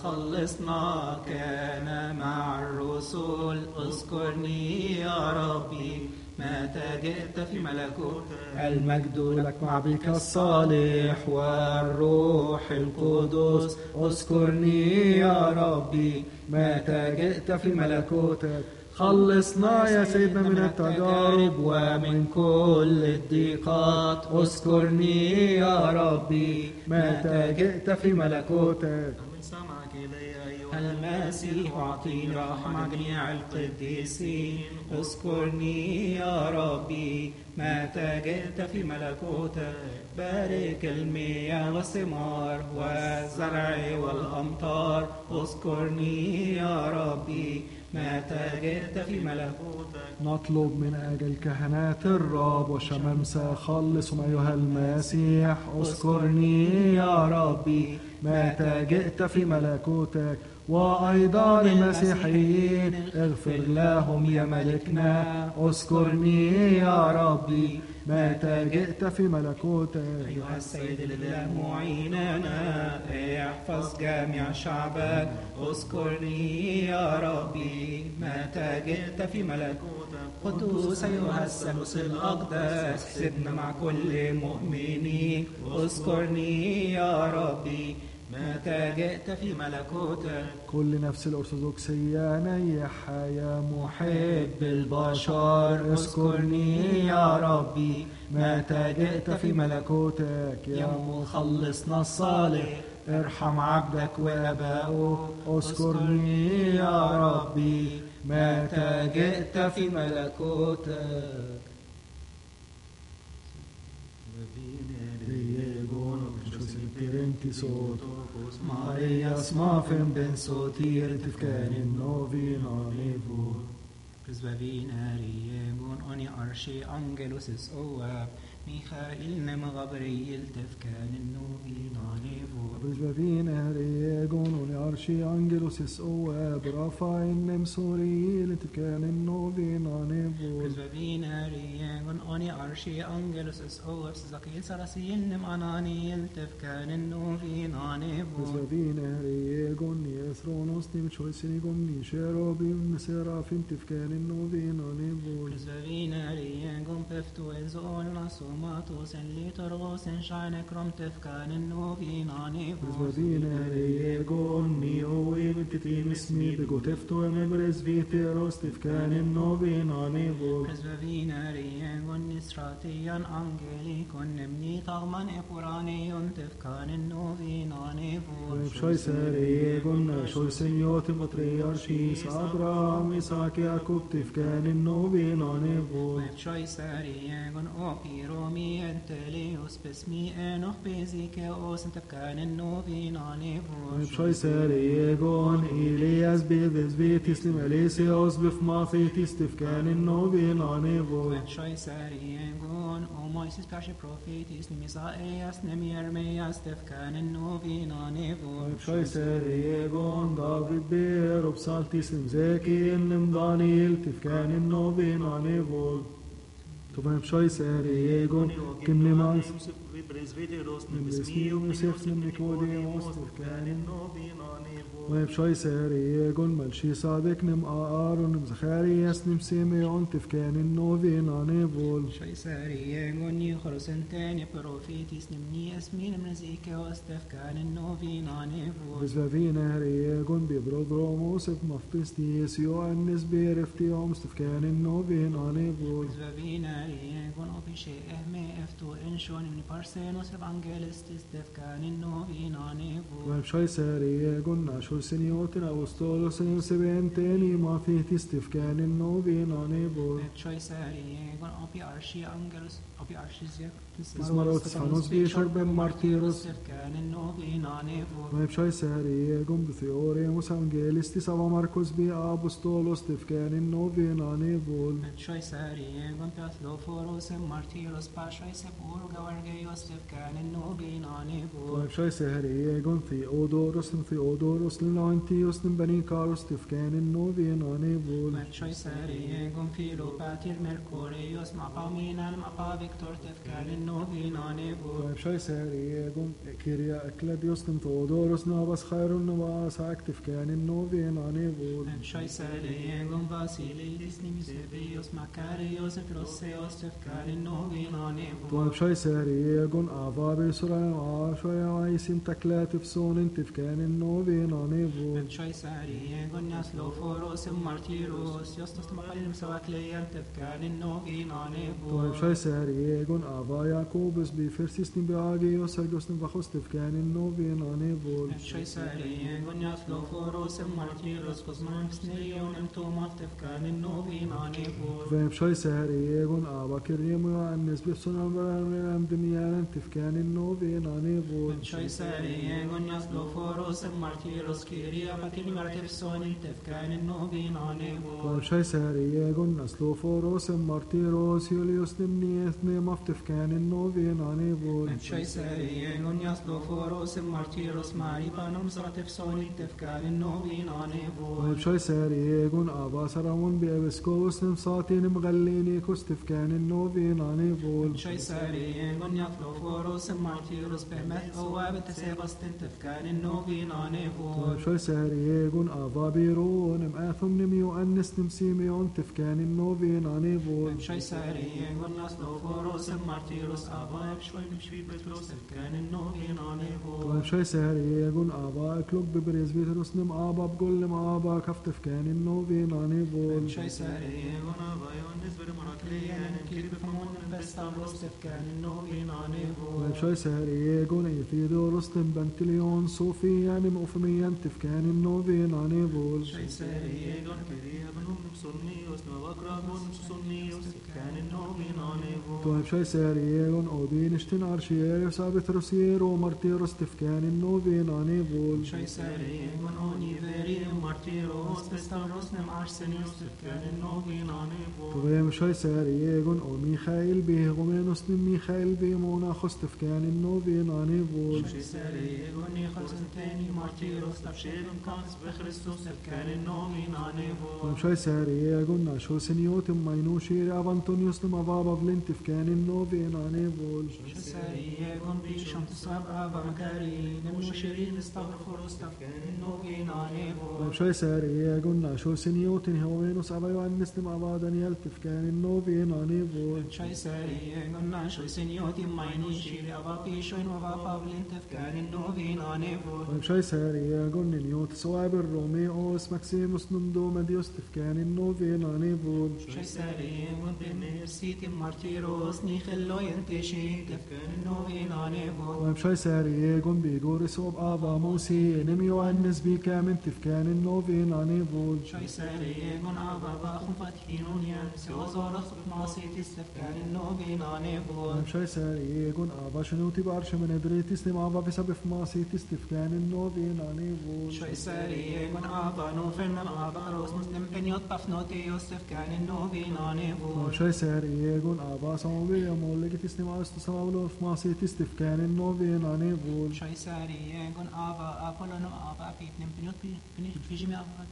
مخلصنا كان مع الرسل اذكرني يا ربي متى جئت في ملكوتك المجد لك مع بك الصالح والروح القدس اذكرني يا ربي متى جئت في ملكوتك خلصنا يا سيدنا من التجارب ومن كل الضيقات اذكرني يا ربي متى جئت في ملكوتك من سمعك إلي أيها المسيح أعطيني رحمة جميع القديسين. اذكرني يا ربي متى جئت في ملكوتك. بارك المياه والثمار والزرع والأمطار. اذكرني يا ربي متى جئت في ملكوتك. نطلب من أجل كهنات الرب وشمامسة خلصهم أيها المسيح. اذكرني يا ربي متى جئت في ملكوتك. وأيضا المسيحيين اغفر لهم يا ملكنا. اذكرني يا ربي متى جئت في ملكوتك. أيها السيد الإله معيننا احفظ جميع شعبك. اذكرني يا ربي متى جئت في ملكوتك. قدوس أيها الثالوث الأقدس سيدنا مع كل مؤمنين. اذكرني يا ربي متى جئت في ملكوتك. كل نفس الأرثوذكسية نيحها يا محب البشر. اذكرني يا ربي متى جئت في ملكوتك. يا مخلصنا الصالح ارحم عبدك وأباؤه. اذكرني يا ربي متى جئت في ملكوتك. Marias mafen ben sotir tifkanin novin anivur. Prisvavinarijegon oni arshi angelus is oab. Michael nem Gabriel tefkanin novin anivur. Prisvavinarijegon oni arshi angelus is oab. Rafain nem soril tifkanin novin anivur. Prisvavinarijegon oni arshi angelus is oab. Zakil sarasin nem ananiel tefkanin novin anivur. Prisvavinarijegon ni esronos nim choisinigon ni cherubim serafim tifkanin novin anivur. Prisvavinarijegon peftu ezon nasumatus en liturgos en shanekrom tefkanin novin anivur. Prisvavinarijegon ni oim titim ismi begoteftu emebres viteros tifkanin novin anivur. Prisvavinarijegon nisratian angelikon nemni tagman epuranion tefkanin novin anivur. Shoisarijegon shoiseniotim patriarchis Abraham, Isaac, Jacob tifkanin novin anivur. Shoisarijegon opiromi entelios besmi enoch bezikeos tefkanin novin anivur. Shoisarijegon Elias beves vetis nim Elisios bifmathitis tifkanin novin anivur. Shoisarijegon o Moises pashe prophetis nim Isaias nim Jeremias tefkanin novin anivur. Shoisarijegon David ber obsaltis nim Zekin nim Daniel tifkanin novin anivur. Tobem shoisarijegon kim nimans nim Yosef nim Nicodemus tifkanin novin anivur. Web shoisarijegon Malshi Sadek nim Aaron nim Zacharias nim Simeon tifkanin novin anivur. Shoisarijegon Yichros enteni prophetis nim Nias nim Ezikeos tefkanin novin anivur. Prisvavinarijegon bibrodromos ep mafpistis Ioannis bereftiom tifkanin novin anivur. Prisvavinarijegon opishe ehme eftu enshon nim Parsenos evangelistis tefkanin novin anivur. Web shoisarijegon Ashur seniotin apostolos en sebenteni mafihtis tifkanin novin anivur. Shoisarijegon opi arshi angelus opi arshizia Ismarot Stephanos bishar ben martyros. tefkanin novin anivur. Web shoisarijegon btheoremus angelistis ava Marcos bi apostolos tifkanin novin anivur. Shoisarijegon Pathloforos en martyros pashois epur gavargeios tefkanin novin anivur. Web shoisarijegon Theodoros nim Theodoros Leontios nim Benikaros tifkanin novin anivur. Shoisarijegon Philopatir Mercurios Mapaminan Mapa Victor tefkanin novin anivur. Web shoisarijegon Kyria Ekladios nim Theodoros nim Abbas Chayron nim Asak tifkanin novin anivur. Shoisarijegon Vasilis nim Eusebios Makarios Efroseos tefkanin novin anivur. Web shoisarijegon ساريغون أعضابي سرعة وعاشوية وعيسين تكلات فسون انتفكان النوبين عنيبون من شوي ساري غنياس لو فوروس مارتيروس يستص مقال مسواك ليام تفكان النوبين عنيبون طيب شوي ساريغون أعضا يعقوبس بفرسيس نبعاقي وسرقوس نبخوس تفكان النوبين عنيبون من شوي ساري غنياس لو فوروس مارتيروس قزمان بسنيون انتوما تفكان النوبين عنيبون طيب شوي ساريغون أعضا كريم وعنس بفسون البرامي دميانا تفكان النوبين عنيبون من شوي ساري غنياس لو فوروس مارتيروس كيريا باتيني مرتفسون تفكان النوبين عنيبون طيب شوي ساريغون أسلو فوروس مارتيروس يوليوس نمني اثني مفتفكان النوبين عنيبون من شوي ساري غنياس لو فوروس مارتيروس ماريبان مرتفسون تفكان النوبين عنيبون طيب شوي ساريغون أبا سرمون بأبسكوس نمساتين مغليني كستفكان النوبين عنيبون من شوي ساري غنياس لو فوروس مارتيروس بمث أواب تسيبس تفكان النوبين عنيبون طيب شوي ساريغون أبا بيرون مآثم نميو أنس نمسيميون تفكان النوبين عنيبون من شوي ساري غنياس لو فوروس مارتيروس أبا بشوي نمشي بتلوس تفكان النوبين عنيبون طيب شوي ساريغون أبا كلوب ببريز بيتروس نم أبا بقول لم أبا كف تفكان النوبين عنيبون من شوي ساري غنابا يونس برمرك ليان كيري بفمون بستانروس تفكان النوبين عنيبون طيب شوي ساريغون يثيدوروس نم بنتليون صوفي يعني مؤفميا تفكان النوبين عنيبون شوي ساري غنكريا بنهم نبصني وسنا وقرابون نبصني وسكان النوبين عنيبون طيب شوي ساريغون أودين اشتن أرشير وسابت روسير ومرتيروس تفكان النوبين عنيبون شوي ساري غنوني فيري مارتيروس بستانروس نم عرسنيوس تفكان النوبين عنيبون طيب شوي ساريغون أو ميخائيل به غمينوس نم ميخائيل به موناخوس تفكان النوبين عنيبون شوي ساري غني خلصنتيني مارتيروس تبشيرم كانس بخريستوس تفكان النوبين عنيبون طيب شوي ساريغون ناشو سنيوت ماينوشير أبانتونيوس نم أبابا بلين تفكان النوبين عنيبون شوي ساري غن بيشم تصاب أبا مكاري نمشيرين استغفروس تفكان النوبين عنيبون طيب شوي ساريغون ناشو سنيوت هومينوس أبا يوانس نم أبا دانيال تفكان النوبين عنيبون شوي ساري غن شوي سنيوتي ماينيشي أبا بيشوين وأبا بابلين تفكان النوبين عنيبون طيب شوي ساريغون نيوت سواب الروميوس ماكسيموس نم دوماديوس تفكان النوبين عنيبون شوي ساري غن بنرسيتي مارتيروس نيخلو ينتشي تفكان النوبين عنيبون طيب شوي ساريغون بيغورس وب أبا موسي نم يوانس بيكا من تفكان النوبين عنيبون شوي ساري غن أبا باخم فاتحينون ينسي وزارة ماسيتي تفكان النوبين عنيبون طيب شوي ساريغون أبا شنوتي بارش من إدريتيس نم أبا بسبب ماسيتيس تفكان النوبين عنيبون شوي ساري غن أبا نوفن نم أبا روس مسلم بنيوت بفنوتي يوسف كان النوبين عنيبون طيب شوي ساريغون أبا سموبي يمولكتيس نم أستو سمولو في ماسيتيس تفكان النوبين عنيبون شوي ساري غن أبا أبولو نم أبا بيت نم بنيوت في جميع أبا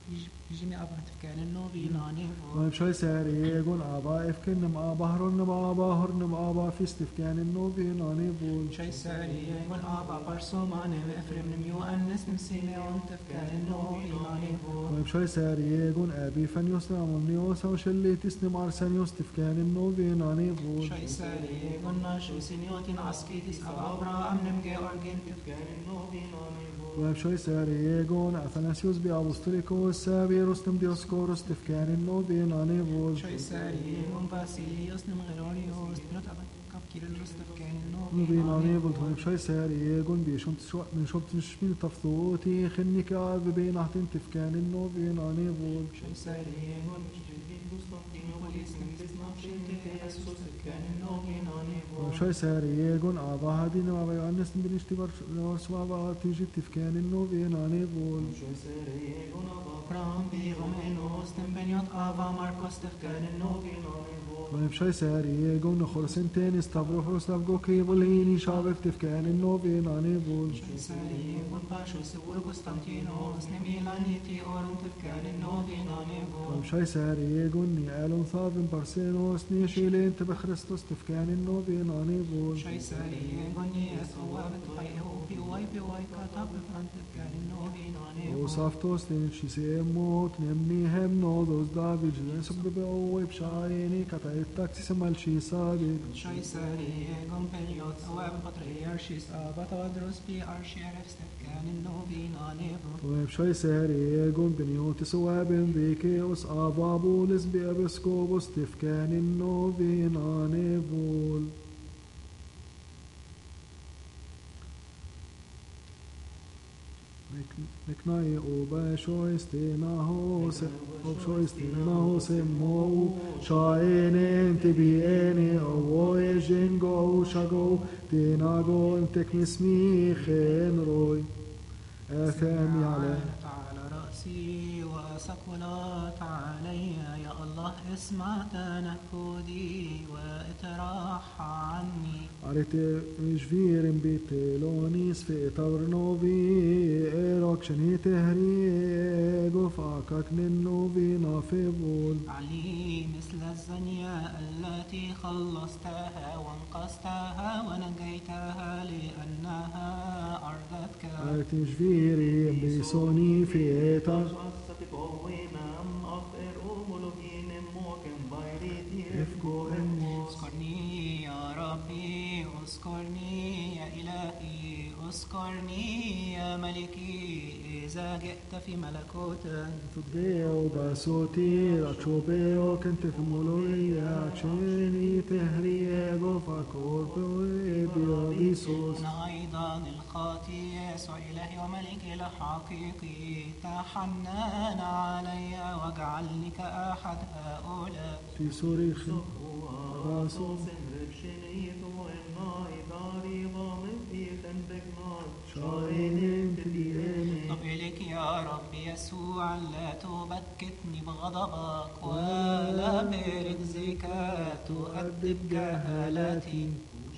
في جميع أبا تفكان النوبين عنيبون طيب شوي ساريغون أبا إفكن نم أبا هرن نم أبا هرن نم أبا في استفكان النوبين عنيبون شوي ساري غن أبا برسومان وإفرم نم يوأنس نم سيميون تفكان النوبين عنيبون طيب شوي ساريغون أبي فنيوس نامونيوس وشليتيس نم أرسانيوس تفكان النوبين عنيبون شوي ساري غن شوي سنيوتين عسكيتيس أبا أبراهام نم جيورجين تفكان النوبين عنيبون طيب شوي ساريغون أثناسيوس بأبوستوليكوس سابيروس نم ديوسكوروس تفكان النوبين عنيبون شوي ساري غن باسيليوس نم غروريوس بنوت أبا كابكيرن روس تفكان نوبين النوبين عنيبون طيب شوي ساريغون بيشنت شو من شوبت نشمين تفثوتي خنك أب بين أحتن تفكان النوبين عنيبون شوي ساري غن تفكان النوبين عنيبون شوي ساريغون أبا هادين أبا يوانس نم بنشتبر ورسوا أبا تيجي تفكان النوبين عنيبون شوي ساري غن أبا أبراهام بيغمينوس نم بنيوت أبا ماركوس تفكان النوبين عنيبون طيب شوي ساريغون خرسنتين استبروفروس لفقوكي بوليني شابك تفكان النوبين عنيبون شوي ساري غن باشو سور قسطنطينوس نم إيلانيتي أورن تفكان النوبين عنيبون طيب شوي ساريغون ني ألون ثابن بارسينوس ني شيلين تبخرستوس تفكان النوبين عنيبون شوي ساري غن يسوع بتخيه بي واي بي واي كاتب فرانت تفكان النوبين عنيبون وصافتوس ني شيسي emot nemni hemnodos David Jesus bebeo bshaini kataitak simal shisabi Shoj sarigum period awab patriarchis abatadros bi arshieref stefkan novin anevo وبشوي ساري يقوم بنيوت سوابن بيكيوس أبابولس بأبسكوبوس تفكان النوبين آنيبول نكناي أوبا شوي ستيناهوس وبشوي ستيناهوس مو شاينين تبييني أوي جينغو شاغو تيناغو انتك مسمي خين روي آثامي على على رأسي وثقلت علي يا الله اسمع تنفذي واتراح عني عريت جفيرن بيتلونيس في تورنوبي إيروك شني تهريج وفاكك ننوبي نافبول علي مثل الزنية التي خلصتها وانقذتها ونجيتها لأنها أرضتك عريت جفيري بيسوني في تر اذكرني يا ربي اذكرني يا إلهي اذكرني يا ملكي إذا جئت في ملكوتك تضيعوا باسوتي راتشوبيو كنت في مولوية عشاني تهريج وفاكور بيبيسوس أنا أيضا الخاطي يسوع إلهي وملكي الحقيقي تحنن علي واجعلني كأحد هؤلاء في صريخ راسوس شاينين تديني طب إليك يا رب يسوع لا تبكتني بغضبك ولا برجزك تؤدب جهالتي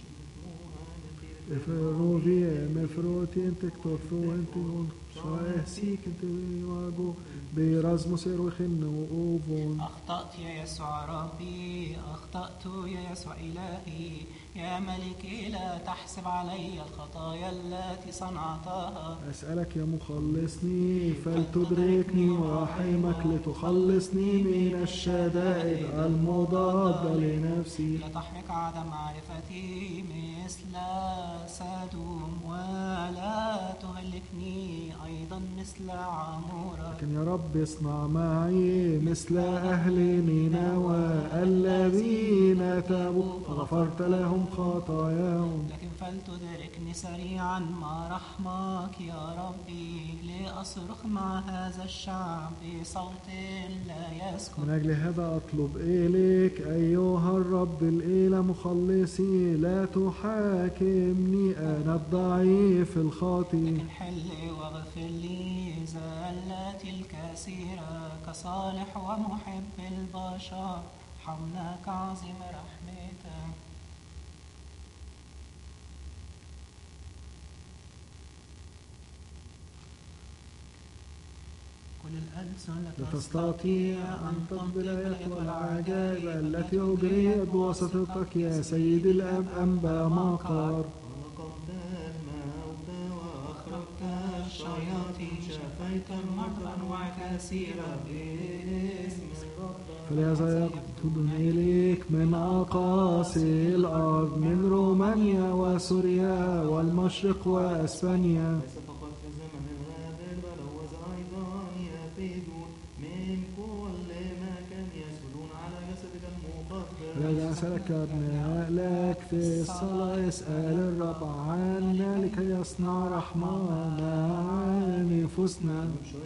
افرو في مفروتي انت كتوفو انت شايه سيك انت واجو برازموس يروخن وقوفون أخطأت يا يسوع ربي أخطأت يا يسوع إلهي يا ملكي لا تحسب علي الخطايا التي صنعتها أسألك يا مخلصني فلتدركني ورحمك لتخلصني من الشدائد المضادة لنفسي لا تحرق عدم معرفتي مثل سدوم ولا تهلكني أيضا مثل عمورة لكن يا رب اصنع معي مثل أهل نينوى الذين تابوا فغفرت لهم خطاياهم لكن فلتدركني سريعا مع رحمك يا ربي لأصرخ مع هذا الشعب بصوت لا يسكت من أجل هذا أطلب إليك أيها الرب الإله مخلصي لا تحاكمني أنا الضعيف الخاطئ لكن حل واغفر لي زلاتي الكثيرة كصالح ومحب البشر حملك عظيم رحمتك كل الألسن لا تستطيع أن تقبل الآيات والعجائب التي أجريت بواسطتك يا سيد الأب أنبا مقر الشياطين شفيت المرضى أنواع كثيرة باسم الرب فلهذا يقصدون إليك من أقاصي الأرض من رومانيا وسوريا والمشرق وأسبانيا ليس فقط في الزمن الغابر بل هو أيضا يفيدون من كل مكان يسجدون على جسدك المقدس. فلهذا أسألك أبناء لك في الصلاة اسأل الرب عنا لكي يصنع رحمنا عن نفوسنا.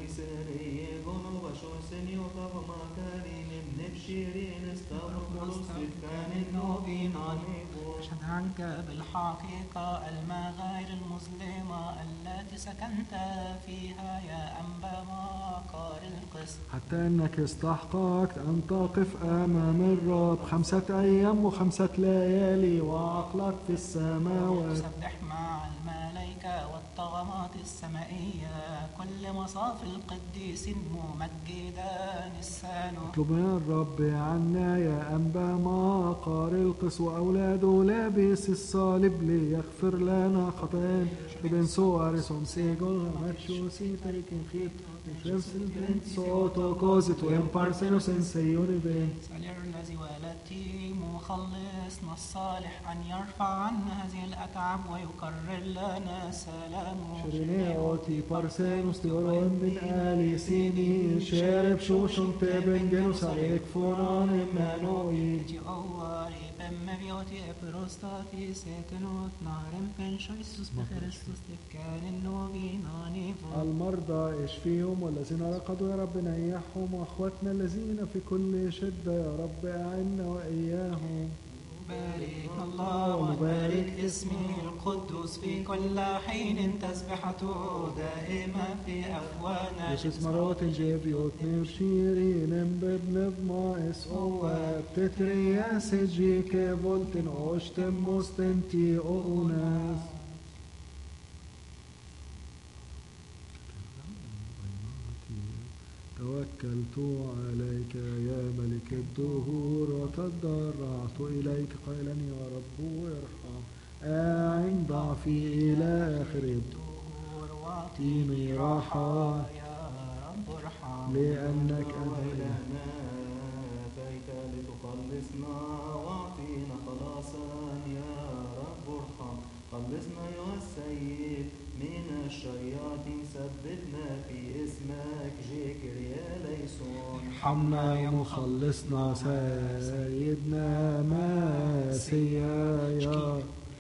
أشهد عنك بالحقيقة المغاير المظلمة التي سكنت فيها يا أنبا مقر القسط حتى أنك استحققت أن تقف أمام الرب خمسة أيام وخمسة ليالي وعقلك في السماوات. تسبح مع الملائكة والطغمات السمائية كل مصاف القديسين ممجدا السانو. اطلب من الرب عنا يا أنبا مقر القس وأولاده لابس الصليب ليغفر لنا خطايانا ابن سوارس ومسيجون وماتشوسي تركين خيط Soto cose tu emparseno senseione ben. سألير الذي ولدتي مخلصنا الصالح أن يرفع عنا هذه الأتعاب ويكرر لنا سلامه. شريني أوتي بارسينوس تيورون من آلي سيني شارب شوشن تبن جنوس عليك فوران إمانوي. Ti ovare bemme vioti e prostati setenot narem pen شويسوس بخريستوس تكان النوبيناني فو. المرضى اشفيهم والذين رقدوا يا رب نيحهم واخواتنا الذين في كل شدة يا رب أعنا وإياهم. بارك الله وبارك اسمه القدوس في كل حين تسبحته دائما في أفوانا. يسوس مرات جيبيوت نرشيرين ببنب ما اسقوة تترياس جيك بولتن عشتم مستنتي أوناس. توكلت عليك يا ملك الدهور وتضرعت إليك قائلا يا رب ارحم أعن ضعفي إلى آخر الدهور واعطيني راحة يا رب ارحم لأنك ولنا أتيت لتخلصنا واعطينا خلاصا يا رب ارحم. خلصنا يا السيد من الشياطين ثبتنا في اسمك جيكر يا ليسون. ارحمنا يا مخلصنا سيدنا مسيا يا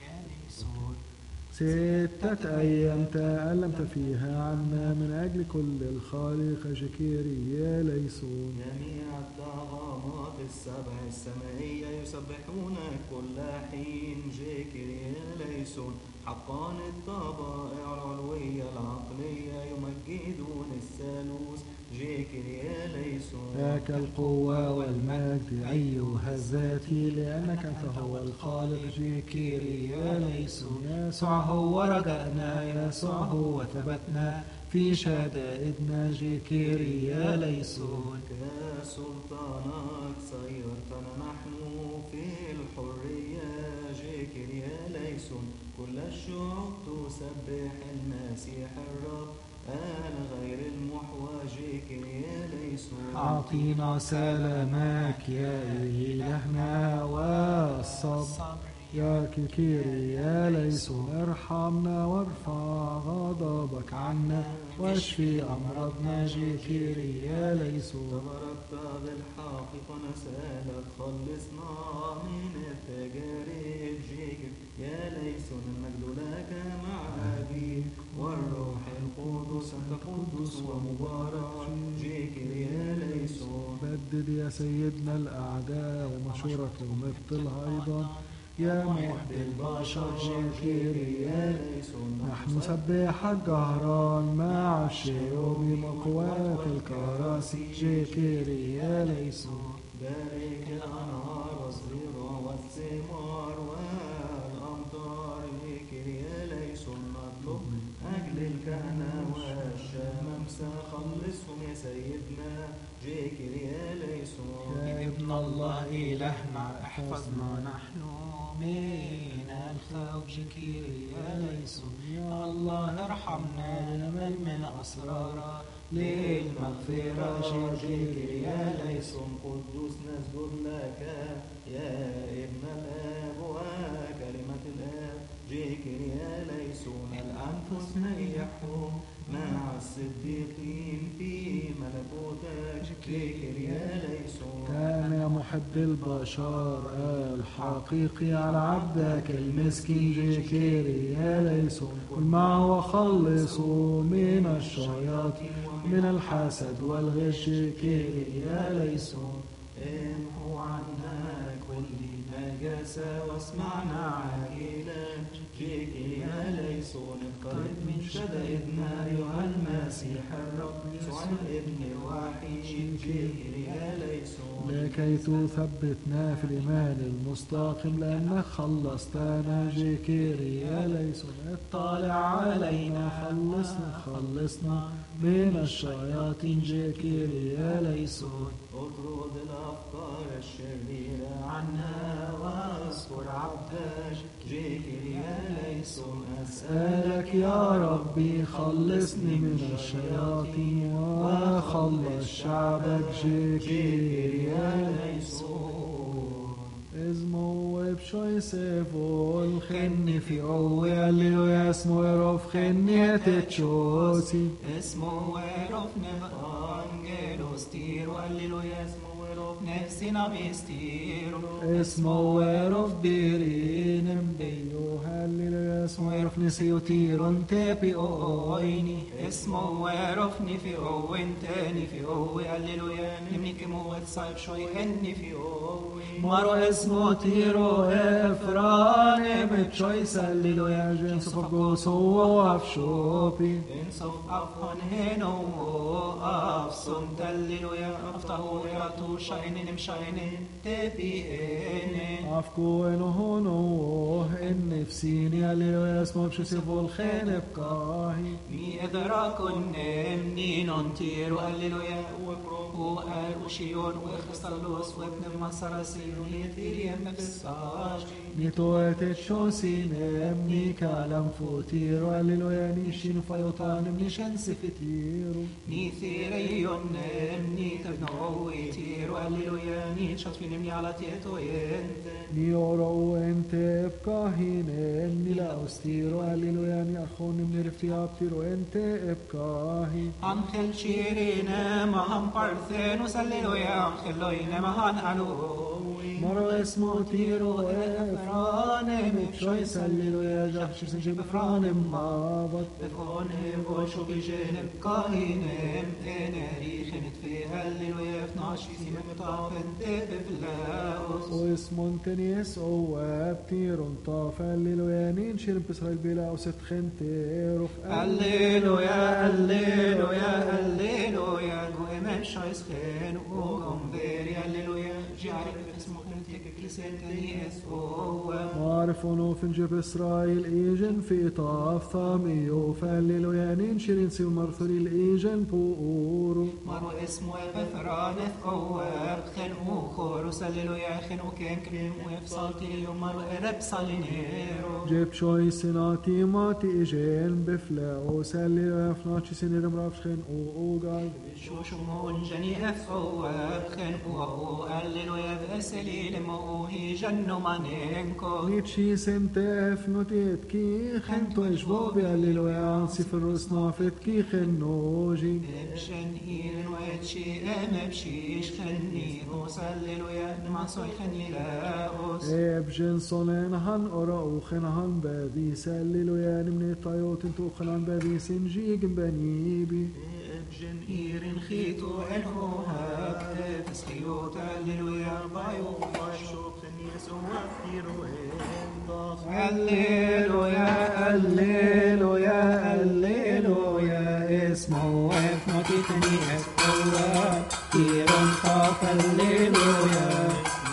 ستة أيام تألمت فيها عنا من أجل كل الخالق جكيري يا ليسون. جميع الطغامات السبع السمائية يسبحونك كل حين جيكر يا ليسون. حقان الطبائع العلوية العقلية يمجدون الثالوث جيكر يا ليسون. لك القوة والمجد أيها الذاتي لأنك أنت هو الخالق جيكيري يا ليسون. يسوع هو رجائنا يسوع هو ثبتنا في شدائدنا جيكيري يا ليسون. كسلطانك صيرتنا نحن في الحرية جيكر يا ليسون. كل الشعوب تسبح المسيح الرب أنا غير المحوى جيكر يا ليسون. أعطينا سلامك يا إلهنا والصبر يا كيكيري يا ليسون. ارحمنا وارفع غضبك عنا واشفي أمراضنا جيكيري يا ليسون. تباركت بالحقيقة نسألك خلصنا من التجارب جيكر يا ليسون. المجد لك مع أبيك والروح القدس أنت قدوس ومبارك جيكر يا ليسون. بدد يا سيدنا الأعداء ومشورتهم ابطلها أيضا يا محب البشر جيكيري يا ليسون. نحن سبحك جهران مع الشيوخ مقوات الكراسي جيكيري يا ليسون. بارك الأنهار والزرع والثمار والأمطار جيكر يا ليسون. نطلب أجل الكهنة والشمامسة خلصهم يا سيدنا جيكر يا ليسون. يا ابن الله إلهنا احفظنا نحن من الخوف جيكيري يا ليسون. يا الله ارحمنا من من أسرار للمغفرة جيكيري يا ليسون. قدوس نسجد لك يا ابن الآب وكلمة الآب جيكر يا ليسون. الأنفس نيحهم مع الصديقين في ملكوتك جيكر يا ليسون. كان يا محب البشر الحقيقي على عبدك المسكين جيكيري يا ليسون. قل معه وخلصوا من الشياطين من الحسد والغش جيكيري يا ليسون. امحو عنا كل نجاسة واسمعنا عاجلا جيكر يا ليسون. اقترب من شدائدنا أيها المسيح الرب يسوع الابن الوحيد جيكر يا ليسون. لكي تثبتنا في الإيمان المستقيم لأنك خلصتنا جيكيري يا ليسون. اطلع علينا خلصنا خلصنا من الشياطين جيكيري يا ليسون. اطرد الأفكار الشريرة عنا واذكر عبدك جيكر يا ليسون. إليسون أسألك يا ربي خلصني من الشياطين وخلص شعبك جيكير يا إليسون اسمه بشوي سيفو الخني في قوة اللي اسمه يروف خني تتشوسي اسمه ويروف نفانجلوس تيرو هللويا اسمه ويروف نفسنا بيستيرو اسمه ويروف ديرين بيو هللويا اسمه يروف نسيو تيرون تابي اويني اسمه ويروف نفي اوين تاني في اوي هللويا نمنيك موت صايب شوي اني في اوي مارو اسمه تيرو افران بتشوي هللويا جنس فقوس هو وافشوبي انصف افهن هنو افصن تللويا افتحوا يراتو شاينين مشاينين تبي اني أفكو إنه هونو إن نفسيني هللويا اسمه بشسيفو الخين بكاهي مي إدراكن منين انتيرو هللويا وبروحو قال وشيون وخستلوس وابن مسرسين ويثيريم بساج نيتو تشوسي نمني كلام فوتيرو هللويا نيشين فيوطان منيشن سفتيرو نيثيريون نمني تبنوي تيرو هللويا نيشت في نمني على تيتو ينت نيورو انت بكاهي نمني لا أستيرو هللويا ني أخون من رفتي أبتيرو انت بكاهي أنخل شيرين مهان بارثينوس هللويا أنخل لوين مهان ألوي مرو اسمه تيرو افران بتشويس هللويا جحش سنجيب افران مابط بفونهم وشو بجنب قاهنهم تناريخ نتفي هللويا فناشي سيمة طافن تبفلاوس واسمه تنيس او ابتيرو طاف هللويا ننشر بإسرائيل بلا وست خنتيرو هللويا هللويا هللويا قوم شايس خين وقوم بيري هللويا جعلك اسمه خنتك كلسان تاني اسوه عارفونو في نجيب إسرائيل إيجن في طاف ثاميو فهللويا ننشر نسيو مرثري الإيجن بورو مرو اسمه بفرانث قواب خنقو خورس هللويا خنقو كان كريم وفصلتي اليوم مرو رب صالينيرو جيب شوي سناتي ماتي إيجن بفلاوس هللويا فناتشي سنير مرافش خين او او قاي شو شو مون جني اف قواب خنقو او هللويا بأسلي لمو هي جنو مانينكو نيتشي سنتف نوتيت كي خنتو إشبوبي هللويا سفر رسنافت كي خنوجي ابشن إيرن واتشي ام بشيش خني روس هللويا نما صوي خني لاوس ابجن صنين هن أرأو خنهن بابيس هللويا نمني طيوت انتو خنان بابيس نجيق بنيبي ابجن إيرن خيتو الهوهاك تسخيوت هللويا بايو وشوب خني سوا كيرو انضاف هللويا هللويا هللويا اسمه افنوتي تني اسقوا كيرون طاف هللويا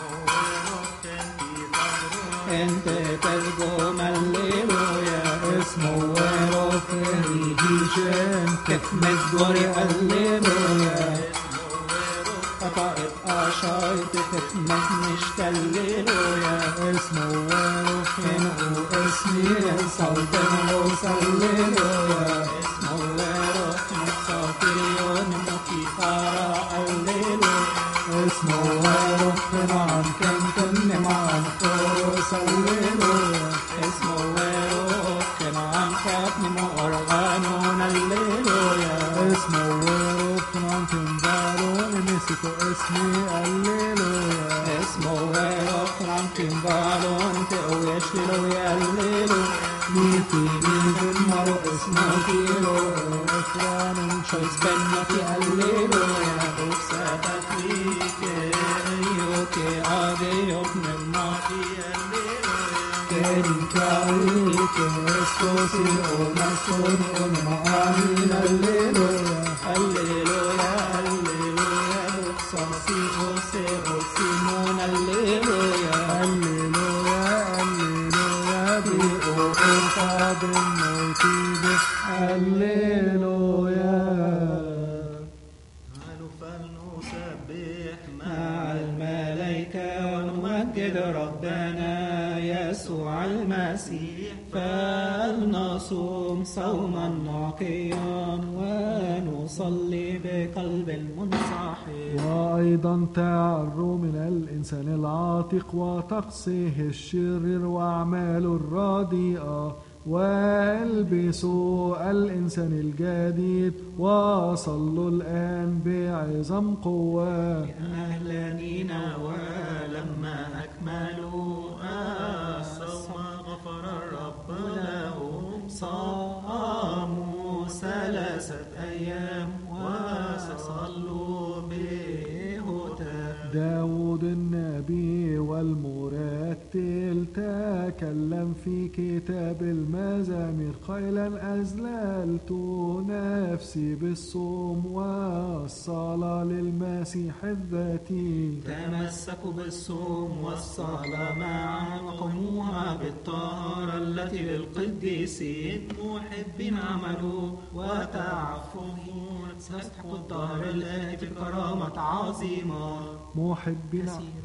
انت تلقوم هللويا اسمه ويروف ريجيشن كيف مزدوري هللويا قطعت آشايت كيف مزنش هللويا اسمه ويروف إنه اسمي صلتنه هللويا اسمه ويروح مصافريون مكيفارا هللويا اسمه ويروف نعم كنتن معن خوص هللويا اسمه ويروح نعم كاتن مؤرغانون هللويا اسمه ويروف نعم تنبالون نسيتو اسمي هللويا اسمه ويروح نعم كنبالون تقويش للويا هللويا ميتي ميتي مرو اسمه تيرو افران شويس بنتي هللويا وسابت ليك يوكي عادي يبن الماضي هللويا كريم كاريك اسكوسي ونسوني ونمعاني هللويا هللويا هللويا وصاصي وسي وسيمون هللويا هللويا هللويا بيقو إرقاب الموتيد هللويا تعالوا فلنسبح مع الملائكة ونمجد ربنا يسوع المسيح، فلنصوم صوما نقيا ونصلي بقلب منصحي. وأيضا تعروا من الإنسان العاتق وتقصيه الشرير وأعماله الرديئة، والبسوا الإنسان الجديد وصلوا الآن بعظم قوة. لأن أهل نينوى ولما أكملوا الصوم غفر الرب لهم، صاموا ثلاثة أيام وصلوا بهتاف. داود النبي والمرتل تكلم في كتاب المزامير قائلا أذللت نفسي بالصوم والصلاة للمسيح الذاتي. تمسكوا بالصوم والصلاة معا وقوموها بالطهارة التي للقديسين، محبين عملوا وتعففوا تستحقوا الدهر الآتي بكرامة عظيمة، محبين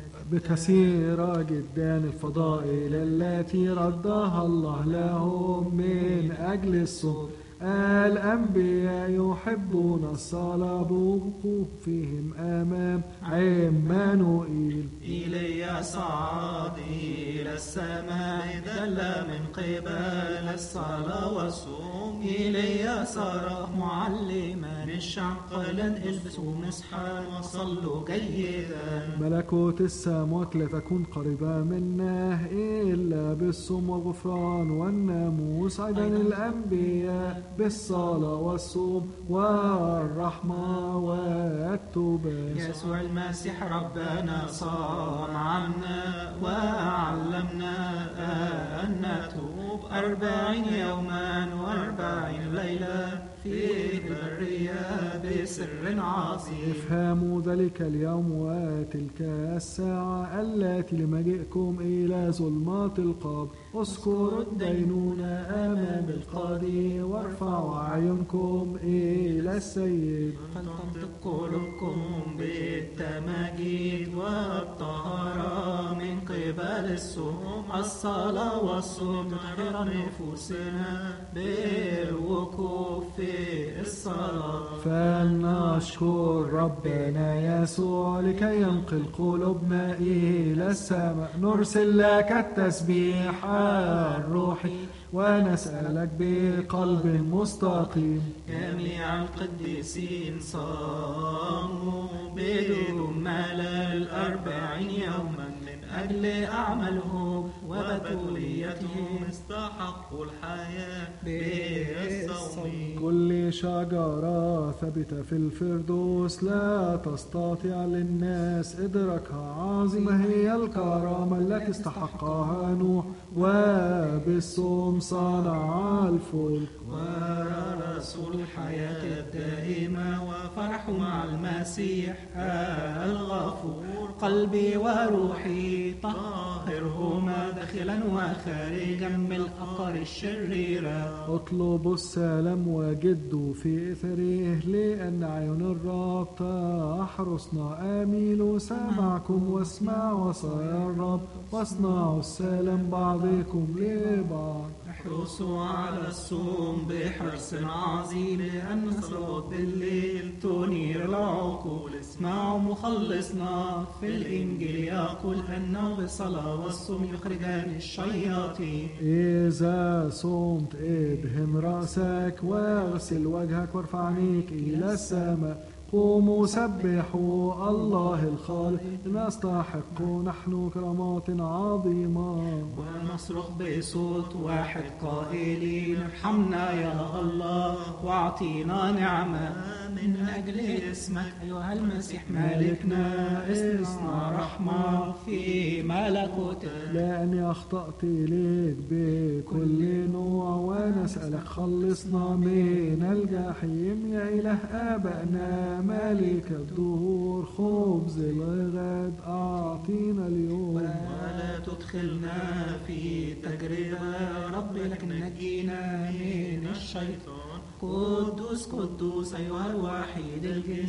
بكثيرة جدا الفضائل التي ردها الله لهم من أجل الصوم. الأنبياء يحبون الصلاة بوقوفهم أمام عمانوئيل. إلي صعد إلى السماء دل من قبل الصلاة والصوم، إلي صار معلما الشعب قائلا البسوا مسحا وصلوا جيدا. ملكوت السماوات لا تكون قريبة منا إلا بالصوم والغفران والناموس. أيضا الأنبياء بالصلاة والصوم والرحمة والتوبة. يسوع المسيح ربنا صام عنا وعلمنا أن نتوب أربعين يوما وأربعين ليلة في البرية بسر عظيم. افهموا ذلك اليوم وتلك الساعة التي لمجيئكم إلى ظلمات القبر. اذكروا الدينونة أمام القاضي وارفعوا أعينكم إلى السيد. فلتنطق قلوبكم بالتماجيد والطهارة من قبل الصوم. الصلاة والصوم تطهر نفوسنا بالوقوف في الصلاة. فلنشكر ربنا يسوع لكي ينقل قلوبنا إلى السماء. نرسل لك التسبيح الروحي ونسألك بقلب مستقيم. جميع القديسين صاموا بدون ملل أربعين يوما من أجل أعمالهم وبتوليتهم، استحقوا الحياة بالصوم. كل شجرة ثبتة في الفردوس لا تستطيع للناس إدراكها. عظيمة هي الكرامة التي استحقها نوح وبالصوم صنع الفلك. ورسول الحياة الدائمة وفرح مع المسيح الغفور. قلبي وروحي طهرهما داخلا وخارجا من الأفكار الشريرة. اطلبوا السلام وجدوا في إثره لأن عيون الرب تحرسنا. آميلوا سمعكم واسمعوا وصايا الرب واصنعوا السلام بعضكم لبعض. احرصوا على الصوم بحرص عظيم لأن صلاة بالليل تنير العقول. اسمعوا مخلصنا في الإنجيل يقول أنه بالصلاة والصوم يخرجان الشياطين. إذا صمت ادهن رأسك واغسل وجهك وارفع عينيك إلى السماء. قوموا سبحوا الله الخالق نستحق نحن كرامات عظيمة. ونصرخ بصوت واحد قائلين ارحمنا يا الله واعطينا نعمة من أجل اسمك أيها المسيح مالكنا. اصنع رحمة في ملكوتك. لأني أخطأت إليك بكل نوع ونسألك خلصنا من الجحيم. يا إله آبائنا مالك الدهور خبز الغد أعطينا اليوم. ولا تدخلنا في تجربة يا رب لكن نجينا من الشيطان. قدوس قدوس أيها الوحيد الجس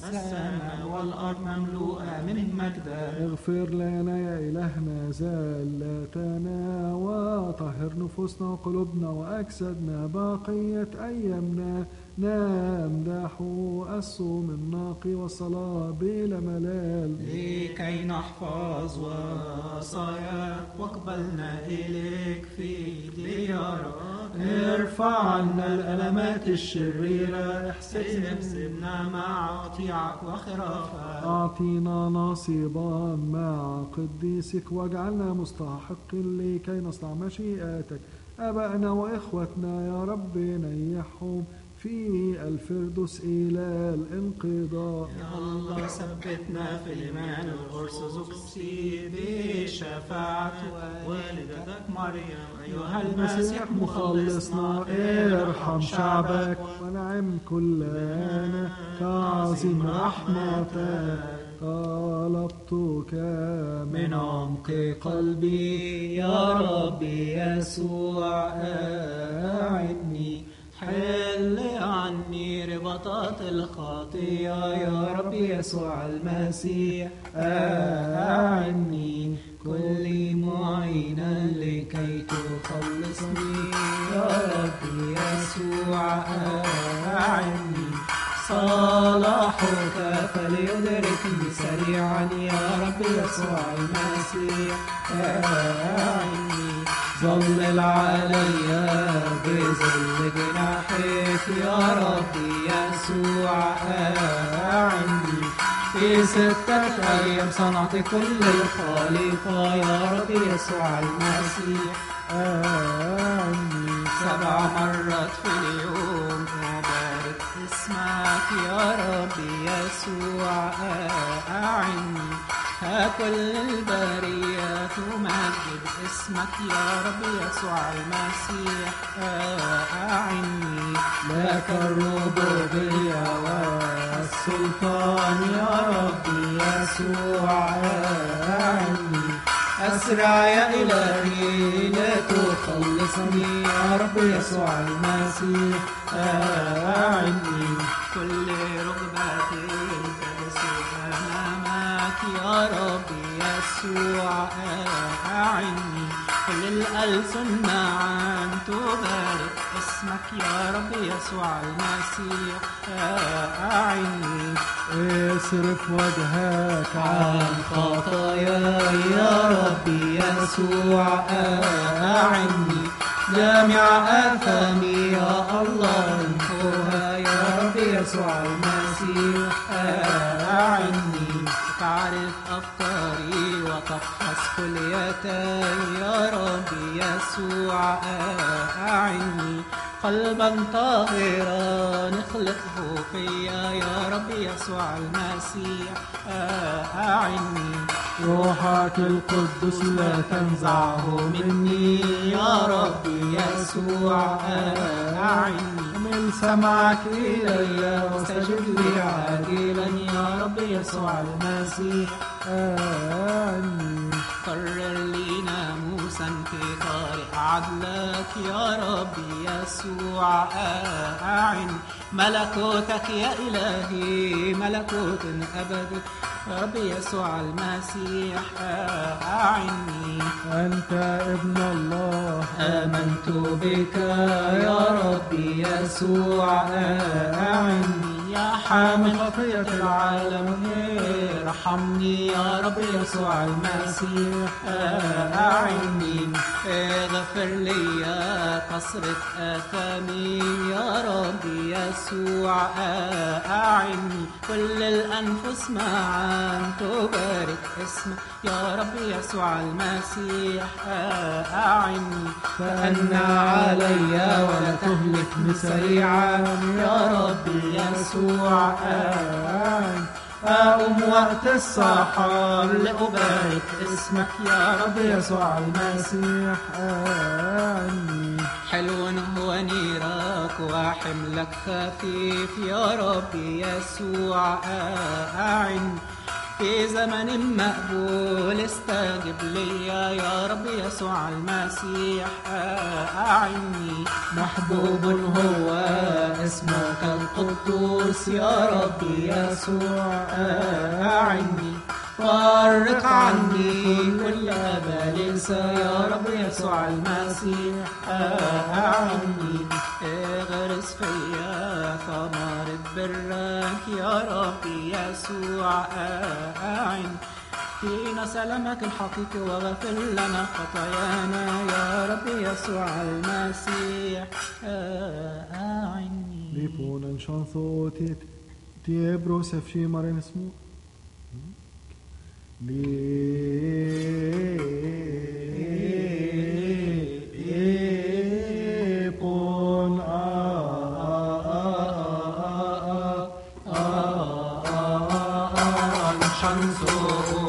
السماء والأرض مملوءة من مجدك. اغفر لنا يا إلهنا زلاتنا وطهر نفوسنا وقلوبنا وأجسادنا بقية أيامنا نمدح الصوم النقي والصلاة بلا ملال لكي نحفظ وصاياك واقبلنا إليك في ديارك. ارفع عنا الألمات الشريرة احسبنا مع قطيعك وخرافك. أعطينا نصيبا مع قديسك واجعلنا مستحقين لكي نصنع مشيئتك. أبائنا وإخوتنا يا رب نيحهم في الفردوس إلى الانقضاء. يا الله ثبتنا في الإيمان الأرثوذكسي بشفاعة والدتك مريم أيها المسيح مخلصنا. ارحم شعبك ونعم كلنا كعظيم رحمتك. طلبتك من عمق قلبي يا ربي يسوع أعدني. حل عني رباطات الخطية يا رب يسوع المسيح أعني. كل معينا لكي تخلصني يا رب يسوع أعني. صلاحك فليدركني سريعا يا رب يسوع المسيح أعني. ظلل علي بظل جناحك يا ربي يسوع أعني. في ستة أيام صنعت كل الخليقة يا ربي يسوع المسيح أعني. سبع مرات في اليوم أبارك اسمك يا ربي يسوع أعني. كل البرية تمجد اسمك يا رب يسوع المسيح أعني. لك الربوبية والسلطان يا رب يسوع أعني. أسرع يا إلهي لتخلصني يا رب يسوع المسيح أعني. كل ركبة تجسد أمامك يا ربي يسوع أعني. كل الألسن معا تبارك اسمك يا ربي يسوع المسيح أعني. اصرف وجهك عن خطاياي يا ربي يسوع أعني. جميع آثامي يا الله امحوها يا ربي يسوع المسيح أعني. تعرف أفكاري وتفحص كليتي يا ربي يسوع أعني. قلبا طاهرا اخلقه فيا يا ربي يسوع المسيح أعني. روحك القدس لا تنزعه مني يا ربي يسوع أعني. من سمعك إلي واستجب لي عاجلا يا ربي يسوع المسيح أعني. قرر لي ناموسا في طريق عدلك يا ربي يسوع أعني. ملكوتك يا إلهي ملكوت أبدي ربي يسوع المسيح أعني. أنت ابن الله آمنت بك يا ربي يسوع أعني. يا حامل خطية العالم ارحمني يا رب يسوع المسيح أعني. اغفر لي كسرة آثامي يا رب يسوع أعني. كل الأنفس معا تبارك اسمك يا رب يسوع المسيح أعني. فأن علي ولا تهلكني سريعا يا رب يسوع أعني. أقوم وقت السحر لأبارك اسمك يا رب يسوع المسيح أعني. حلو هو نيرك وحملك خفيف يا رب يسوع أعني. في زمن مقبول استجب لي يا رب يسوع المسيح أعني. محبوب هو اسمك القدوس يا رب يسوع أعني. فرق عني كل بليس يا رب يسوع المسيح أعني. اغرس فيا ثمرة برك يا رب يسوع أعني. اعطينا سلامك الحقيقي واغفر لنا خطايانا يا رب يسوع المسيح أعني. Λοιπόν, en chanson till till Brosef Shimaren små. Lipon a en chanson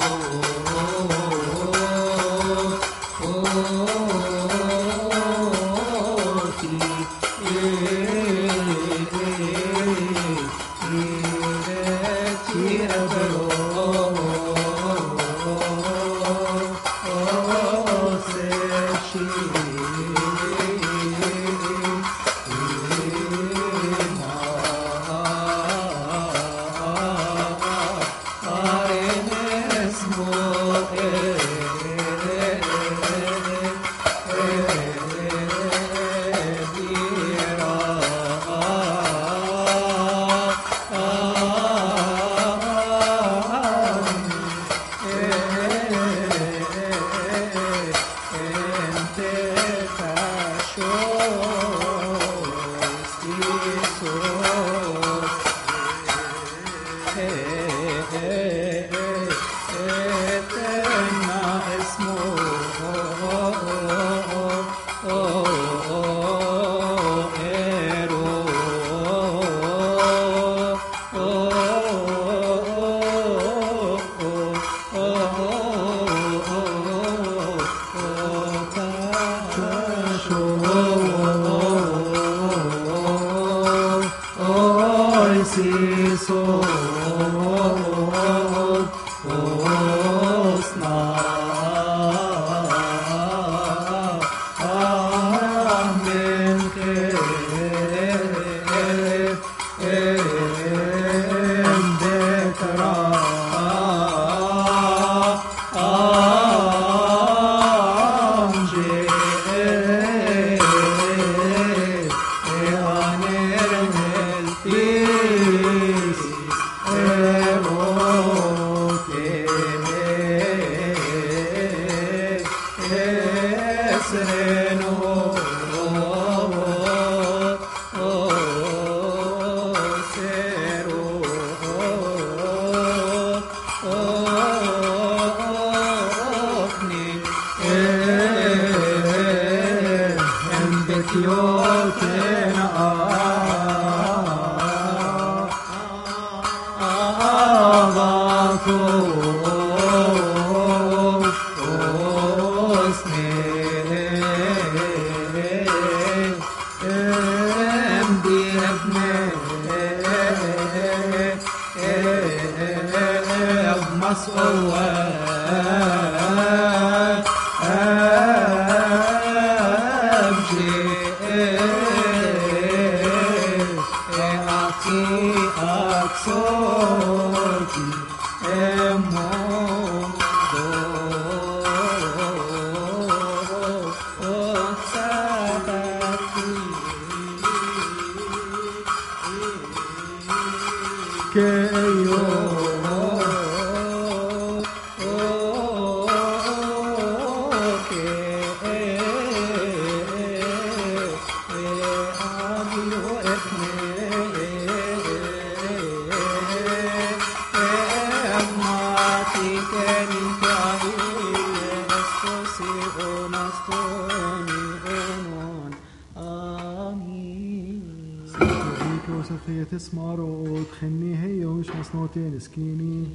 تسمع رؤوت خني هي ومش مصنوتين سكيني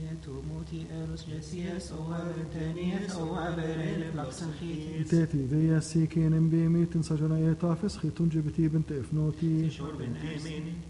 تاتي ذي السيكين بيمي تنسى جنايتا فسخي تنجبتي بنت افنوتي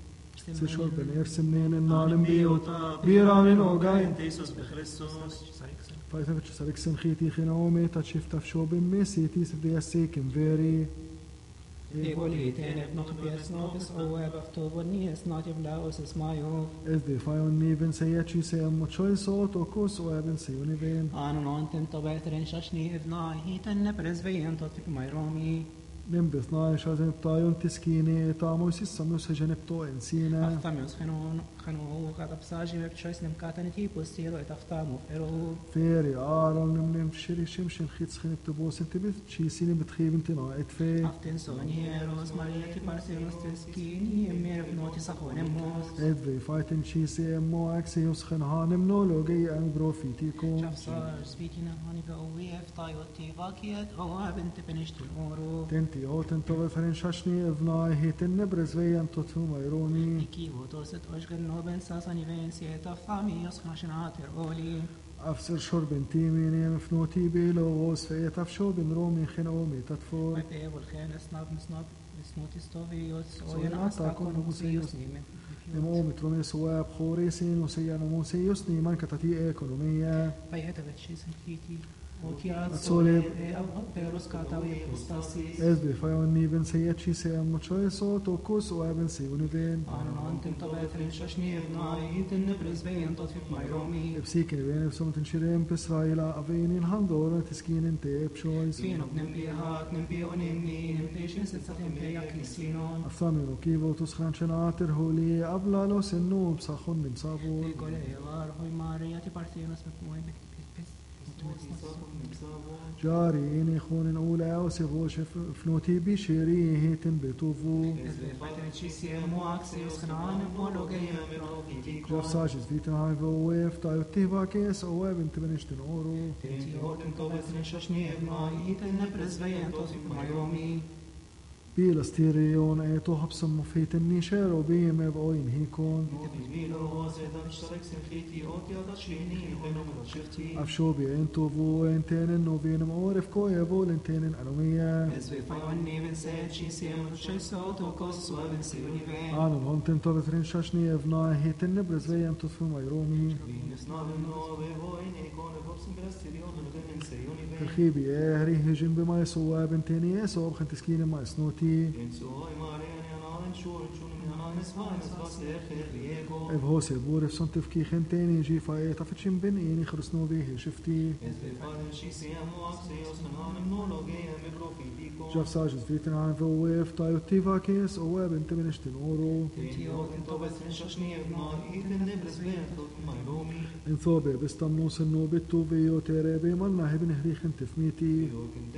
Se shorben ersemnen en nalem biota, biranen ogain. Iisus بخريستوس Fajta već sarik sen khiti khinome ta shifta fshobem mesi tis vdiasekem veri. Egolit en nog bes nobis o web of to vonies not of laos is mayo. Es de fayon niven seyachi se am choy sot o kos o eben se univen. Anon ontem to betren shashni evna hiten presveyen tot fik myromi. Nimbis na shazen tayon tiskini ta moisis samus jenep to ensina. Aftamios khanon khano qad bsaji web choice nem kataniti postiro et aftamu fero. Feri aron nim nim shiri shim shim khits khinep to bos intibit chi sini betkhib intina etfe. Aften sonieros marieti parseros teskini mer noti sakhonem mos. Edve fighting chi se mo axios khan hanem no logi an profitikum. Chafsar spitina hani ga owef tayoti vakiet o abent penisht oro. Tenti oten to veferen shashni evnai hiten nebres veyan totu mayroni. Ki votoset oshgan noben sasani vensiet afami yoskhashnater oli. أفسر شرب تيمين مفنوتي بيلو وصفية تفشو بن رومي خنومي تطفو Wepe volgen snab snab snotis tovios Sojen ojen asta asta kon kon museus. museus nimen. نمو مترومي سواب خوريسين وسيان موسيوس نيمان كتاتي ايكونومية Paieta vetchisen fiti. Okiat Atsole. sole av perus katavi postasis. Ez بفايون نيبن سياتشي سيان مچوي سو توكوس وابن سيونيبين Anon ontem to betren shashni evnai hiten presveyen tot fik myromi. ابسيك بين بسوم تنشرين بإسرائيل أبينين هندور تسكين انت بشويس Fin of nem behat nem be onimni nem patience et satem be yakisinon. أفضامي روكيبو تسخان شناتر هولي أبلا لو سنو بساخون بمصابو Gole var hoy mariati parthenos met moy bit pis. جاري إني خون أولى وسيغوش فنوتي بشيري هيتن بتوفو جاف ساجز فيتن هاي فويف تايو تيبا كيس أو بنت بنشتن أورو بيلا ستيريون ايتو حبسم مفيتن نيشير وبيم ابوين هيكون أفشو بين توفو انتين نوبين مورف كوي بول انتين أنومية أنا هونتن توبترين شاشني افنا هيتن نبرز ويام تطفو ميرومي الخيبي اهري هجن بما يسوى بنتين يسوى بخن تسكين ما يسنوتي اف هو سيبور اف سنتف كي خنتين يجي فاي تفتشن بن ايني خرسنو بيه شفتي جاف ساجز فيتن عن فويف تايو تيفا كيس او بنت بنشتن اورو ان ثوبي بستمنوس النو بتو بيو تيري بيمنا هبن هري خنتف ميتي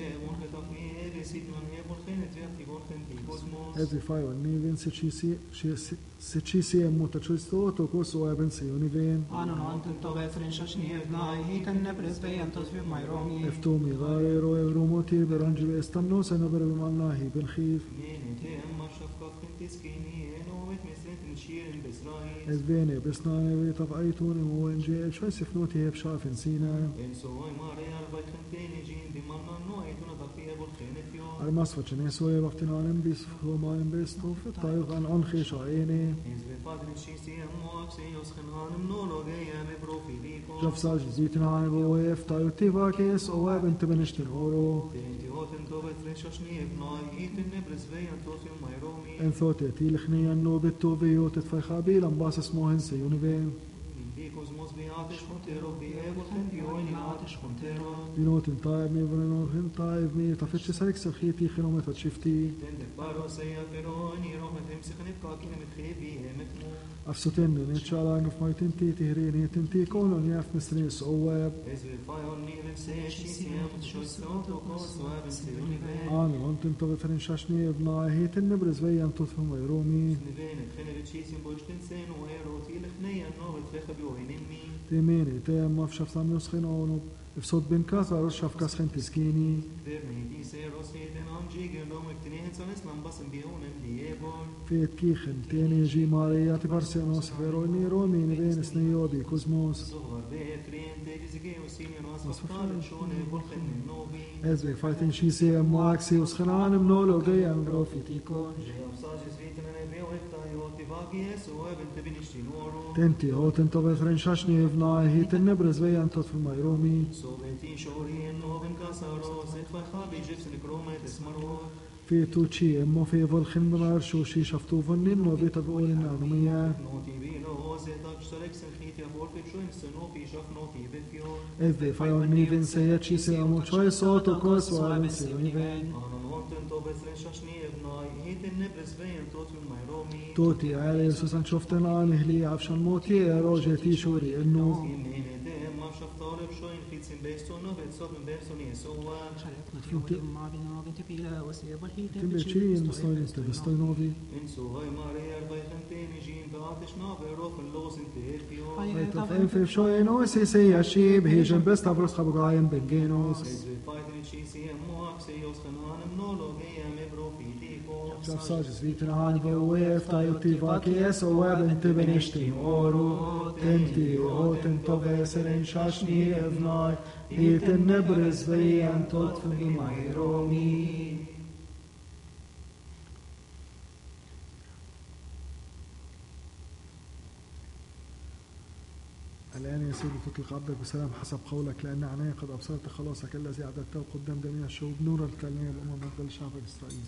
Every five on Niven Sechisi and Mutachisto to go so Eben Sioniven. Anon ontem to betren shashni evnai hiten presveyen tot fik myromi. If to me Gairo Rumoti Beranju Estamnos and over Manahi Belchif. Ez bene besnane we taf aitun و ان جي شو سفنوتي بشاف سينا الماس فچنه سوی وقتی نانم بیس و مایم بیس تو فتایق ان آن خیش آینه جف ساج زیتن آن بویف تایو تیوا کیس او بنت بنشتن اورو ان ثوتي تیلخنی انو بتو بیو تتفای خابیل ام باس اسموهن سیونیوین بنوت طائب مي بنوت هن طائب مي تفتش سالك سخيتي خنومة تشفتي أفسطن نتشالا نف ماي تنتي تهريني تنتي كونون ياف مسري صواب آن وانتن تغفرن شاشني ابناء هي تنبرز ويان تطفم ويرومي تيميني تيم مفشف سام يسخن أونو Ifsod bin kasar shafkas khentiskini. Vermedi se rosiden amjigen domek tinehets aneslam basem bionem liebor. Fet kichen teni ji Maria ti parsenos veroni romi ni ben sniobi kosmos. Zohar bekrien tegizige usini nos afkar shone volken nobi. Ezbe fighting shi se moaxi us khanan mnolo gaya grofitikon. Jeopsagis viten ne beoekta yoti vagi eso event binishtinoro. Tenti hoten to bethren shashni evna hit nebrez veyan tot fi mayromi. Soveti shorien noven kasaros et fachabi jipsen kromet esmaro. في توتشي امو في فولخن بنار شوشي شفتو فنن وبيتا بقول النعمية Noti vino se tak starek sen khiti aborte choin senofi shafnoti befio. إذ فايون ميفن سياتشي سيامو شوي صوت وكوس وعلم سيميفن Anon honten to betren shashni evnai hiten nebres vein tot min mayromi. توتي على يسوسان شفتن عن هلي عفشان موتي روجتي شوري انو Inene dem ma shaftale choin khitsin besto no bet soben bersoni esowa. تبي شيء مصنوعي انت بستوينوفي In so hay Maria bei khanteni jin baatish na berof los interfio. فاين في شوي نوسي سياشي بهيجن بس تبرس خبقايم بنجينوس Fighting chi si mo se yos khanan no lo ge me profitico. شاف ساجس فيتن عن بويف تايوتي فاكي اس واب انت بنشتي اورو تنتي او تنتو بسرين شاشني افناي هيتن نبرز في ان تطفي مايرومي الآن يا سيدي تطلق عبدك بسلام حسب قولك لأن عناية قد أبصرت خلاصك الذي أعددته قدام جميع الشعوب نورا الكلمية الأمم أفضل شعب إسرائيل.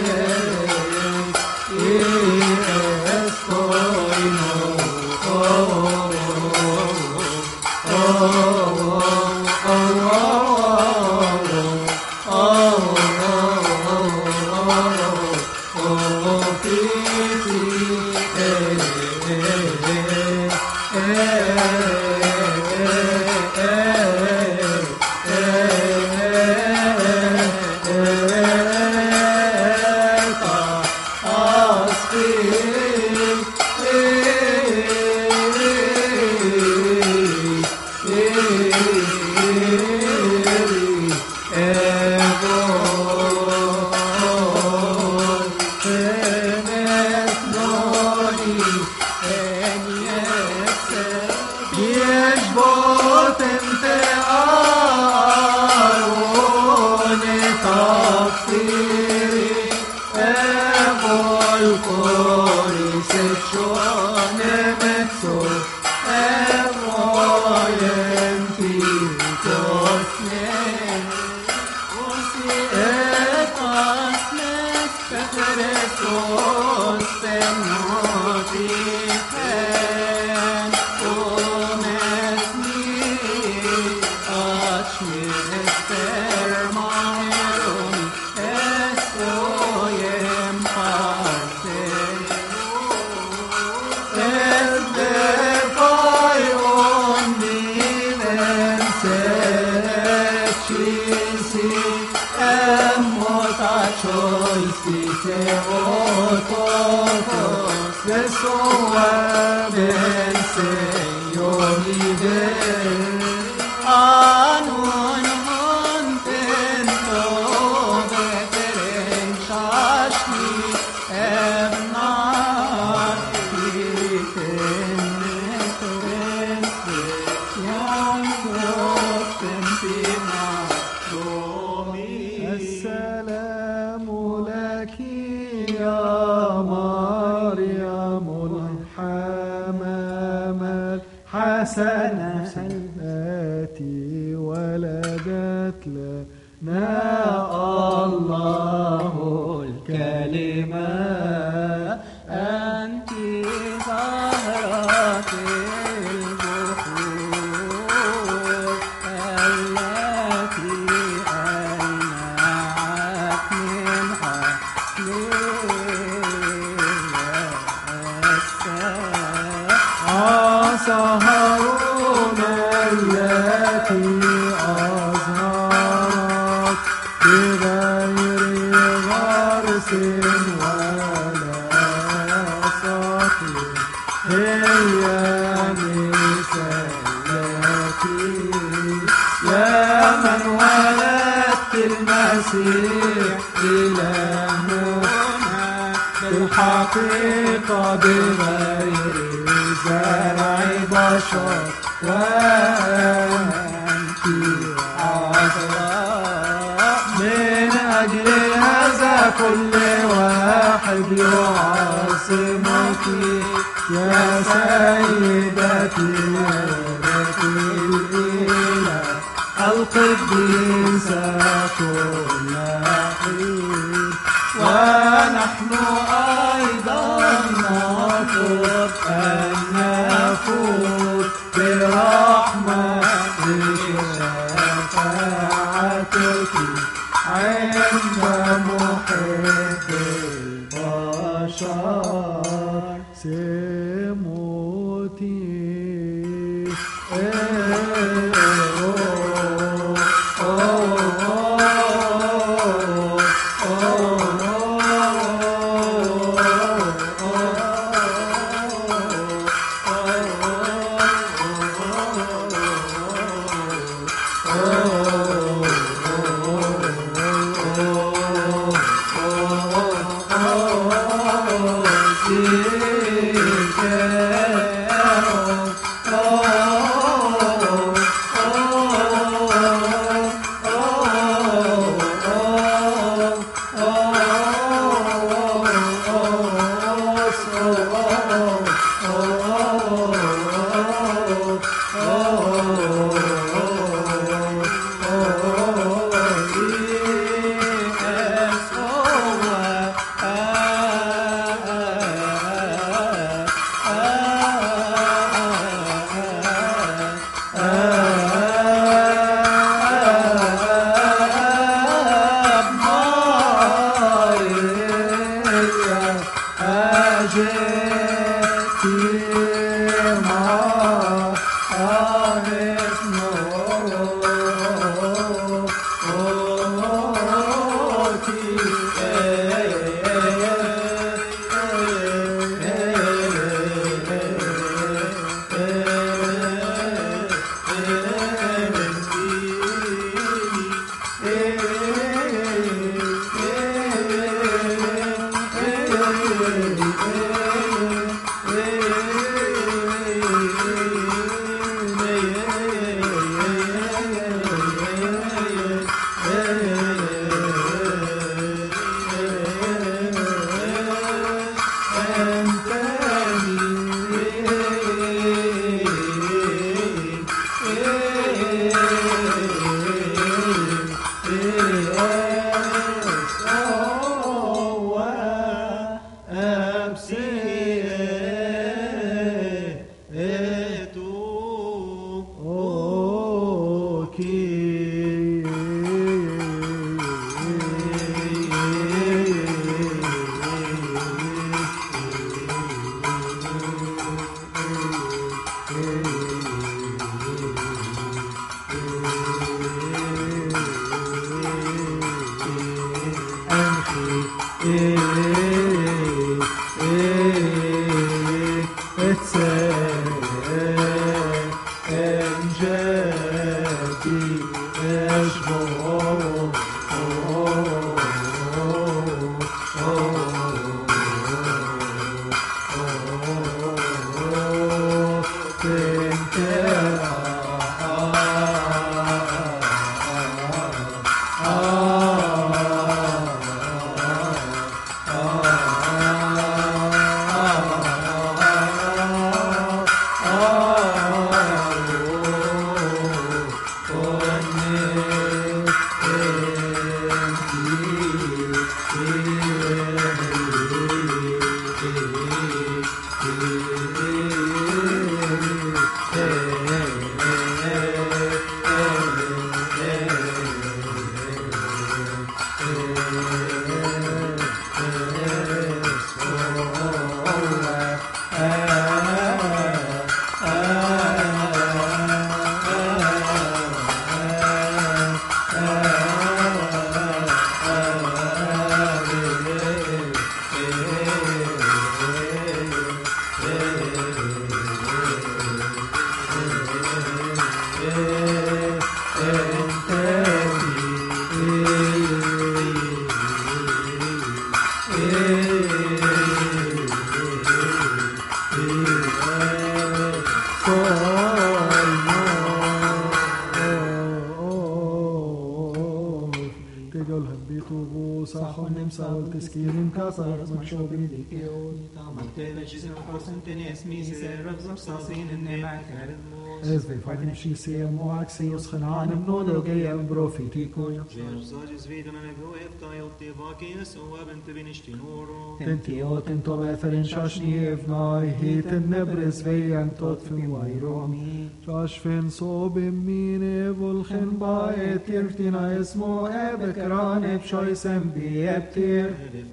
Oh جدي اشبه Ez vi fighting she see a moak see us khanan no lo gay am profetico tenti o tento beferen shashni evnai hiten nebres veyan tot fi wayromi shashfen so bimine volkhen baet yertina ismo ebekran ebshoysem bieptir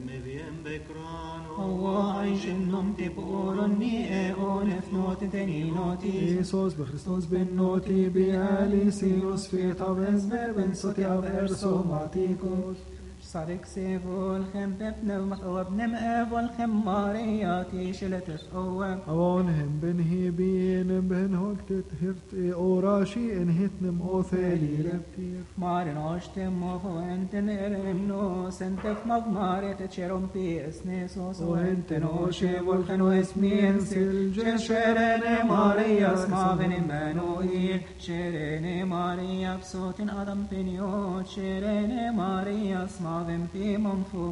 Iisus b'Christos b'noti b'Alisius v'Tavez b'Bensotia v'Ersomatikos صارك سيفو الخم ببنا ومخوبنا مأفو الخم مارياتي شلتش قوة أوانهم بنهي بين بنهوك تتهرت أوراشي انهتنم أوثالي لبتير مارن عشتم وفو انتن ارمنو سنتف مغماري تتشرم في اسنسوس وانتن وشي والخنو اسمين سلجن شيرين ماريا اسمع بن مانوئيل شيرين ماريا بصوت أدم بنيوت شيرين ماريا اسمع في منفو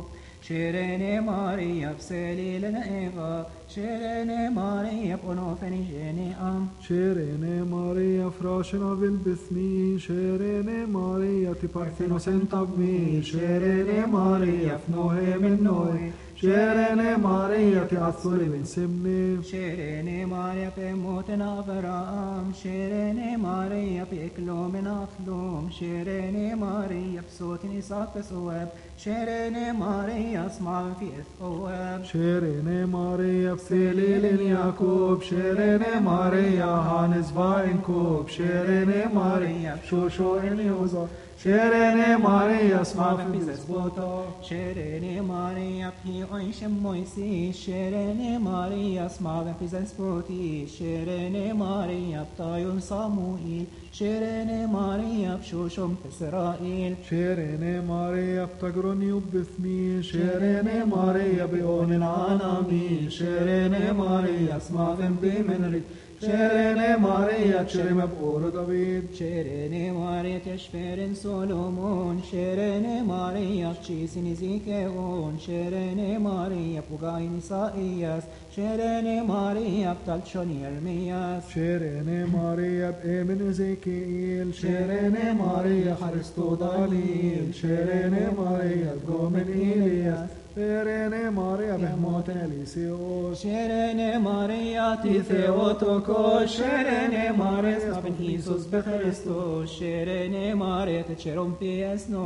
شيرين ماريا بسالي لنا إيغا شيرين ماريا بأنوفني جيني أم شيرين ماريا فراشنا بالبثمي شيرين ماريا تبارثينو سنطبمي شيرين ماريا فنوهي من نوهي شيرين ماريا تعثر من سمني شيرين ماريا بموتنا فرام شيرين ماريا بإكلو من أخلوم شيرين ماريا بصوت نساء بسواب شيرين ماريا اسمع في إثواب شيرين ماريا بثليل يعقوب شيرين ماريا هانز باينكوب شيرين ماريا شوشو إن يوزا شيرين ماريا اسمع في زسبوتو شيرين ماريا بهي عيش مويسي شيرين ماريا اسمع في زسبوتي شيرين ماريا بطايون صاموئيل شيرين ماريا بشوشم في إسرائيل شيرين ماريا بتقرني وبثمي شيرين ماريا بيون العالمي شيرين ماريا اسمع بمنري شيرين ماريا تشرم بقول داوود شيرين ماريا تشفيرن سولومون شيرين ماريا تشيسن زيكيون شيرين ماريا بوغاين إسائياس شيرين ماريا بتلشون يرمياس شيرين ماريا بإيمن زيكيل شيرين ماريا خرستو داليل شيرين ماريا بقومن إيلياس شيرين ماريا بهموت اليسيوس شيرين ماريا تيثيوتوكوس شيرين ماريا بن إيسوس بخريستوس شيرين ماريا تشيرون في أسنوس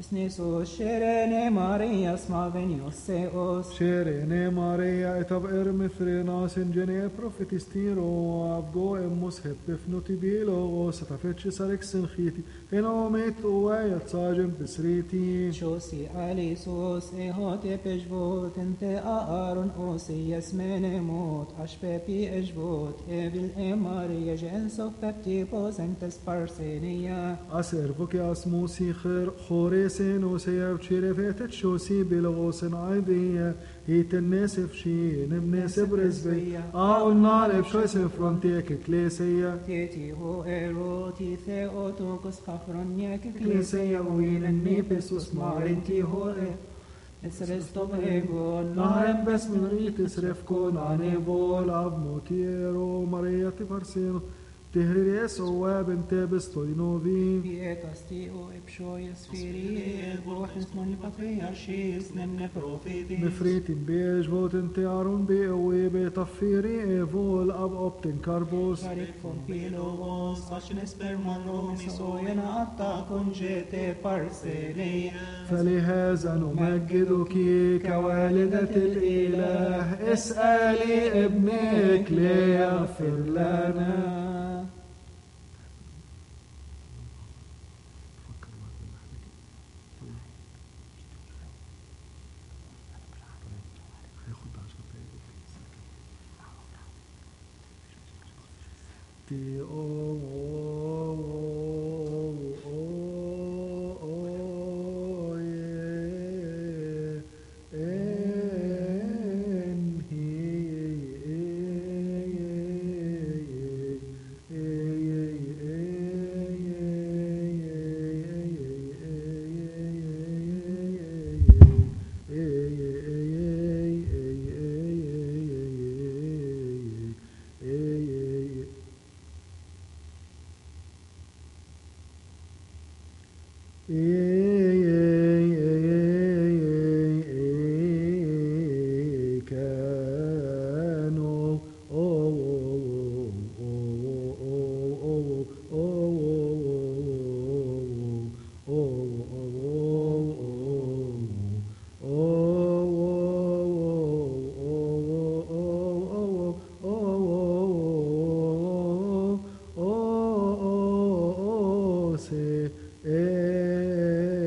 Snesos Sherene Marias Malvenios Seos Sherene Maria et ab ermithrenas in gene prophetistiro avgo emmus hepifnuti bilo satafetch sarexen khiti enomet uayat sajem besriti Shosi Alisos Ehote Pejvot Ente Aaron Osi Yasmene Mot Ashpepi Ejvot Evil Emaria Jensof Pepti Posentes Parsenia أسرفك أسموسي خير خوريسين وسياب شرفت شوسي بلغوسن عيدية هيت الناس فشي نمناس برزبية آو النار بشويس فرونتيك كليسية Teti ho eroti theotokos Chafroniak كليسية وين النيبس وسمارنتي هو Esrestom Egon نهرم بس من ريت سرفكون عني بول عب موتيرو مرية فرسينو تهرير يسوع بنت بستوينوفي Pietas tio epshoias firie Vohens non patriarchis nemne profeti مفريت بيج فوتن تيارون بيقوي بتفيري ايفول اب اوبتن كاربوس Varik von Pilogos Ashnes Permanos Oyena atta conjete parseneia فلهذا نمجدك كوالدة الإله اسألي ابنك ليغفر لنا Ti o o o o o ye en hi se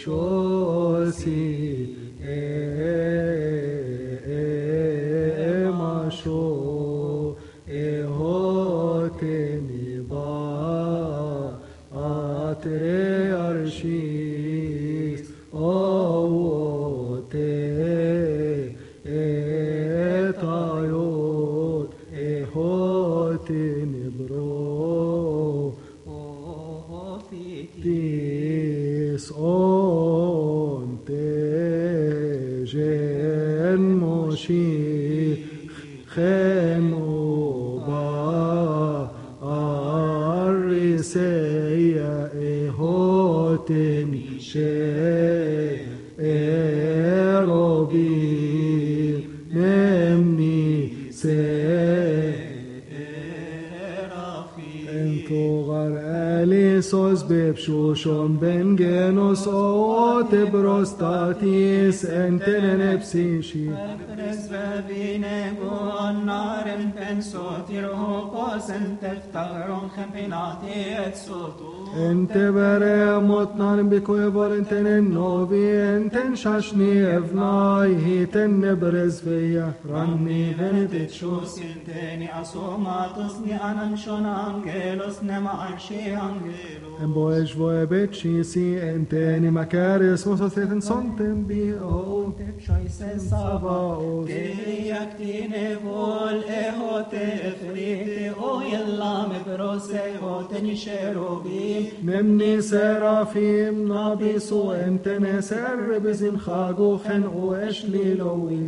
shosi emasho ehoteni ba atre arshis ote etayot ehoteni bro tis on tejen moshi khenoba ariseya ehoteni she erobi memni se Alisos bebshushon ben genos ot brostatis entenen epsishi. Ente bere motnan bikoyvar entenen novi enten shashni evnai hiten nebrez veya ranni venetit shus Enteni asomatos ni anan shon angelos nema arshi angelo. Emboesh voebetshi si enteni makaris mososeten sontem bi o Shoyse sava keyaktine vol ehote efrite o yellam brose hoten sherobim Nemni serafim nabisu entene ser bizim chagu chen u eshli lowi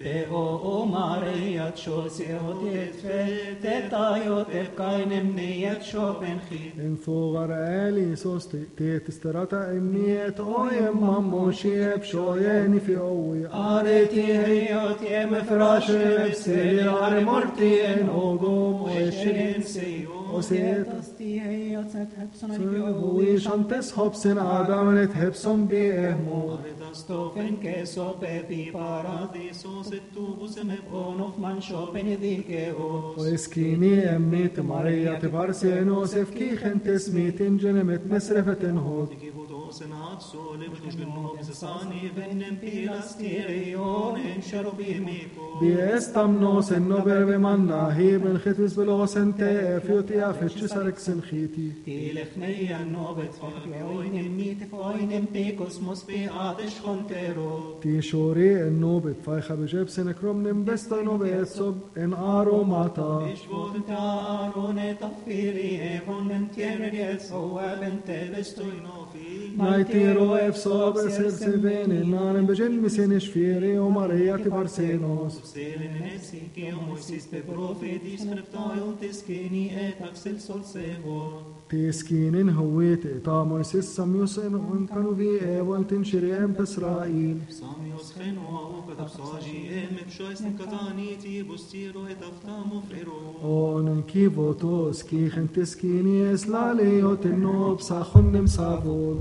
Beo Mariat shosi hotet tetayot efkainem niyat shoben khit En fogar ali sos tet sterata emniet oyem mamoshi shoyeni fi owi Areti heyot yem frash sel ar morti en ogom eshin seyo Oset Asti heyot set hepson Hui shantes hopsen adamet hepson bi ehmor Stofen keso pepi paradisos et tubus em bonof man shopen dikeo وإسكيني أمنيت مريا تبارسين وسف كي خنتس ميتين جنمت مسرفة هود senat sole betush genov sani venem pilastireon en sharobimiko بيستم نوس النوبر بمنا هي من ختس بلوسن تافيوتي أفتش سرك سنخيتي Tilefneia nobet foin mit foin picos mos be adish contero تي شوري النوبت فايخة بجيب سنكروم نمبستو نوبت صب إن آرو ماتا ishvot tarone tafiri evon entierri so avente toinofi نايتيرو إفصاب سرسبين إنان بجن مسين شفيري وماريا تبارسينوس selen nesi ke moisis pe profetis kreptayon teskeni et axel sol sevo تيسكين هويت إطاموس السميوس إن كانوا في إيوال تنشريهم بإسرائيل samios khenu au katapsaji em pshoisen kataniti bustiro et aftamo frero أون كيفوتوس كي خنتسكيني إسلاليوت النوب ساخن مسافون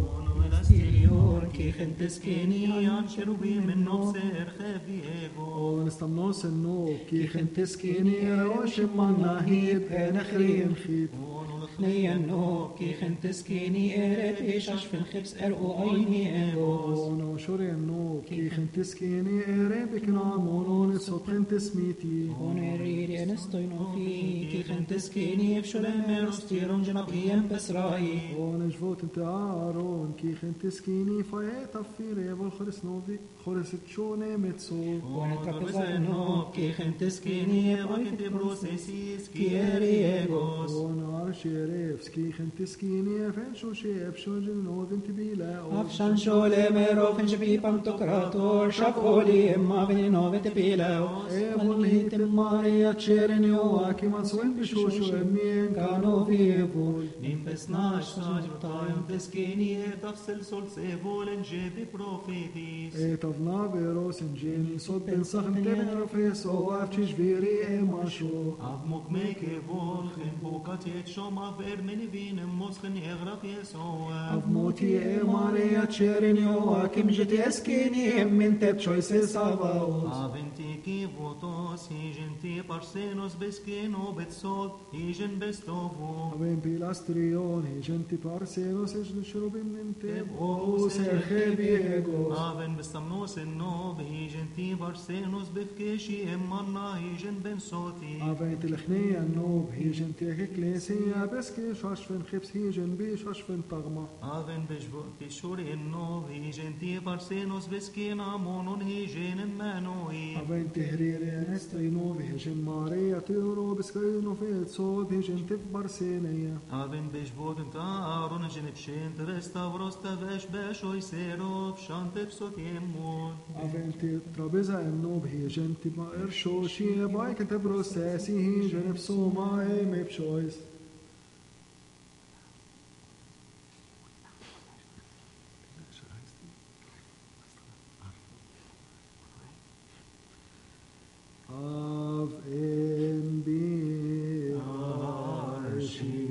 Sion ki teskeni an cherubim en noser khavi ego أون استمنوس النوب كي خنتسكيني روش من ناهيب نخريم خيت Neia no ki khenteskini eret ishash fil khibs er o ayni egos أون وشوري النوب كي خنتسكيني ريبك نامون صبحن تسميتي Oneriri enestoino fi ki khenteskini efsholem merostiron janabiyem besrai أون جفوت انت آرون كي خنتسكيني فايت أفيري والخرس نوبي خرس تشوني متسو Onetrapezano ki khenteskini evayte brosesis ki eri egos أون عرشي ريفس كي خنتسكيني فين شو شيب شو جنو بنت بيلا Afshan shole merofen shbi pantokrator shakoli emma veninovet pilao ايبول هيت ماريا تشيرن يواكي مسوين بشوشو امين كانوا في ايبول nimpes nash sajrutayon teskeni et afsel sol sevo len jebi profetis ايه طفنا بيروس انجيني صوت بن سخن تبن رفيس ووارتش فيري ايه ماشو av mokme ke vol khen bokat et shom av er menivin moschen egraf yesoa أف موتي ايه ماريا تشيرن يواكي مجتي اسكيني من تبشوي سيساباوس aventi ki votos higenti parsenos beskeno betsot higen bestovo أبين filastrion, higenti parsenos, esnushrubim intem, o serchebiego. Aven bestamnos in nov, higenti varsenos befkeshi emmanna higen ben soti. Aven tilchni annov, higenti ecclesia, beske shashven chips higen bi shashven tagma. Aven beshvot tishur in nov, higenti varsenos beskina monon higen emmanoi. Aven tehrir enestrino, higen maria tiro, beskino fit sod, higenti barsenia. Aven beshvot ta aron genepshen restauros tavesh beshoy serov shantep sotiemon. Aven trabeza annov, higenti ba ershoshi, baik tebrosesi, higen psoma emepshois. Av en bi arshi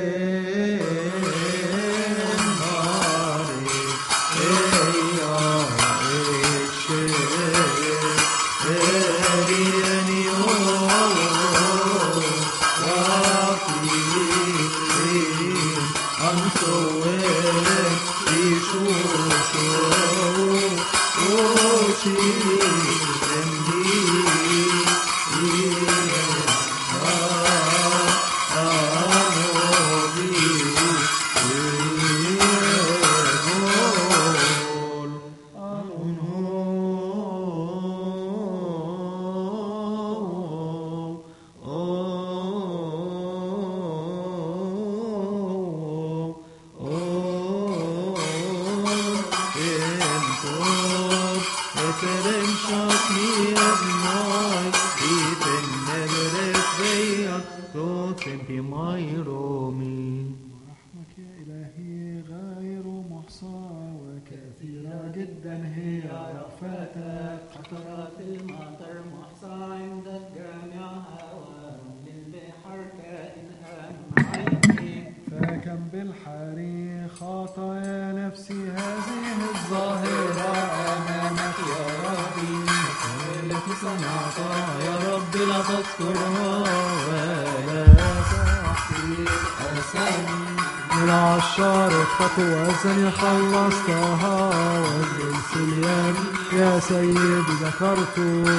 ورحمك يا إلهي غير محصى وكثيرة جدا هي رأفتك. قطرات المطر محصى عندك جامعها ومن البحر كائنها معيني. فكم بالحري خطايا نفسي هذه الظاهرة أمامك يا ربي. التي صنعتها يا رب لا تذكرها ولا تحصي أسامي. من عشار خطوة خلصتها والجنس اليوم يا سيد ذكرته.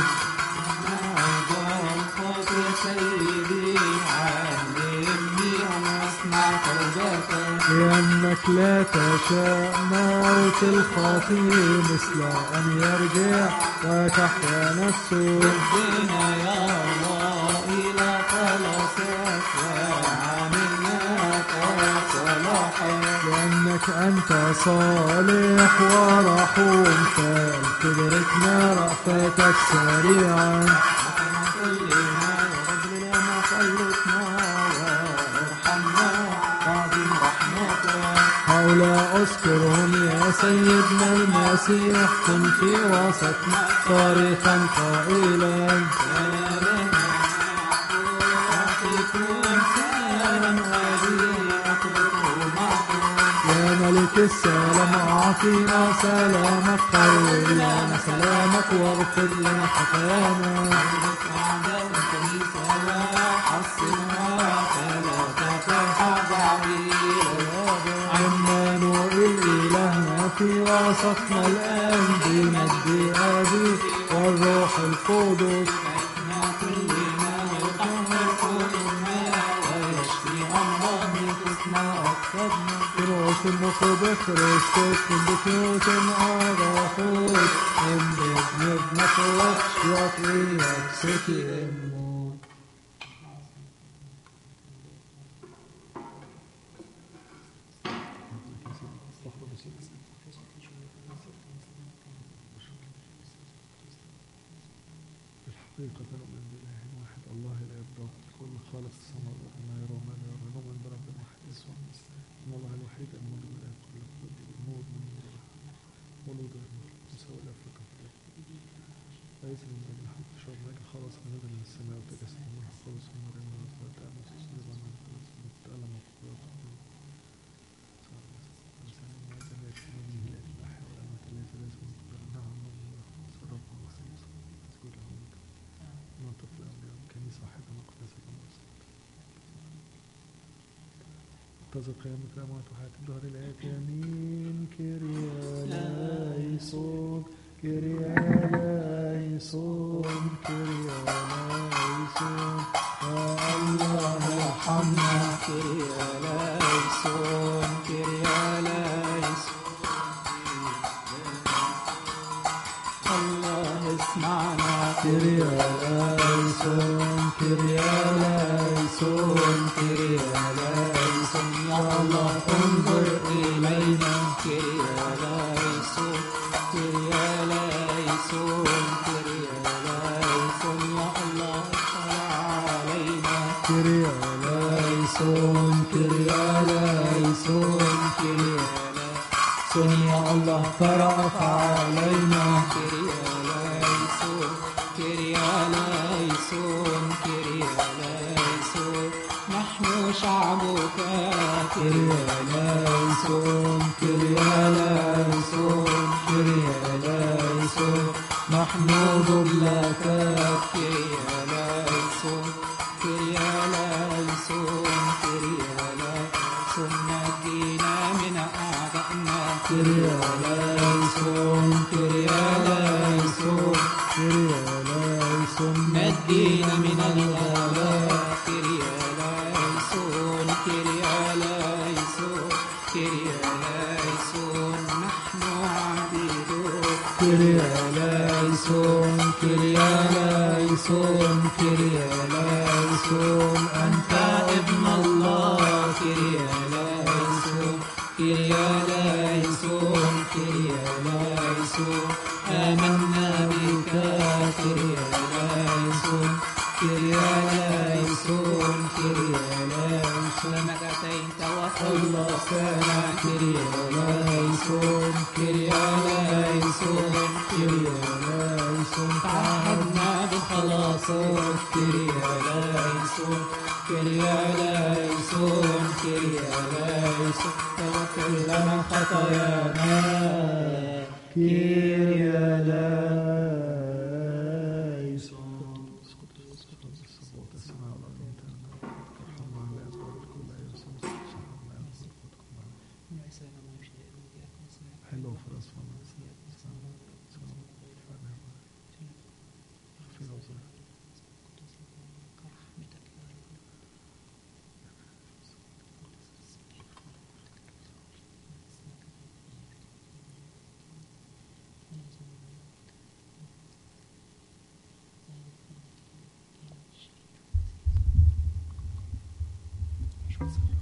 يا سيدي علمني أن أسمع توبتك. لأنك لا تشاء موت الخاطئ مثل أن يرجع وتحيا نفسه. ربنا يا الله إلى خلاصك وعملناك صلاحك. لأنك أنت صالح ورحوم فلتدركنا رأفتك سريعا. كلنا يا رب لنا خلصنا وارحمنا وعظم رحمتك. هؤلاء اذكرهم يا سيدنا المسيح كن في وسطنا صارخا قائلا يا ملك السلام أعطينا سلامك قرر لنا سلامك واغفر لنا خطايانا. عمانوئيل إلهنا في وسطنا الآن بمجد أبي والروح القدس. Finos in Mokobe Christus, in the Finos in Agafos, in the Midnapolis, what we have city in more. بالحقيقة نؤمن بإله واحد الله لا يبدأ كل خالق السماء وما يرى وما لا يرى. نؤمن برب واحد يسوع المسيح إن الله الوحيد المولود من الآب كل الخلق النور من نور مولود مساوي الأفريقيا في الأرض ليس من بين الحق شر لك خلاص نزل من السماء وتجسد من الروح القدس من مريم ورزقها تأمل تسليم عن الخلاص وتألم وقوة الإنسان ما كان يكون منه لا إله ولا مات ليس ليس من قبل نعم صرف وخلص تقول له منطق الأنبياء كنيسة واحدة مقدسة المرسل تزق قيامة الأموات وحياة الدهر الآتي آمين. كيريا لايسون كيريا لايسون كيريا لايسون يا الله ارحمنا. كيريا لايسون كيريا لايسون الله اسمعنا. كيريا لايسون كيريا لايسون كيريا لايسون يا الله انظر إلينا. كيريا لايسون كيريا لايسون كيريا لايسون يا الله اطلع علينا. كيريا لايسون كيريا لايسون كيريا لايسون يا الله ترأف علينا. كيريا لايسون كيريا لايسون كيريا لايسون نحن شعبك كرياليسون كرياليسون كرياليسون نحن ضبلتك كرياليسون كرياليسون كرياليسون نجينا من أعدائنا كرياليسون كرياليسون كرياليسون نجينا من الغلاء كرياليسون كرياليسون كرياليسون نحن عبيدك كرياليسون كرياليسون كرياليسون أنت ابن الله كرياليسون كرياليسون كرياليسون آمنا بك كرياليسون كرياليسون كرياليسون لما أتيت وخلصنا كرياليسون كرياليسون كرياليسون تعهدنا بخلاصك كرياليسون كرياليسون كرياليسون تغفر لنا خطايانا كرياليسون حلو فرص شو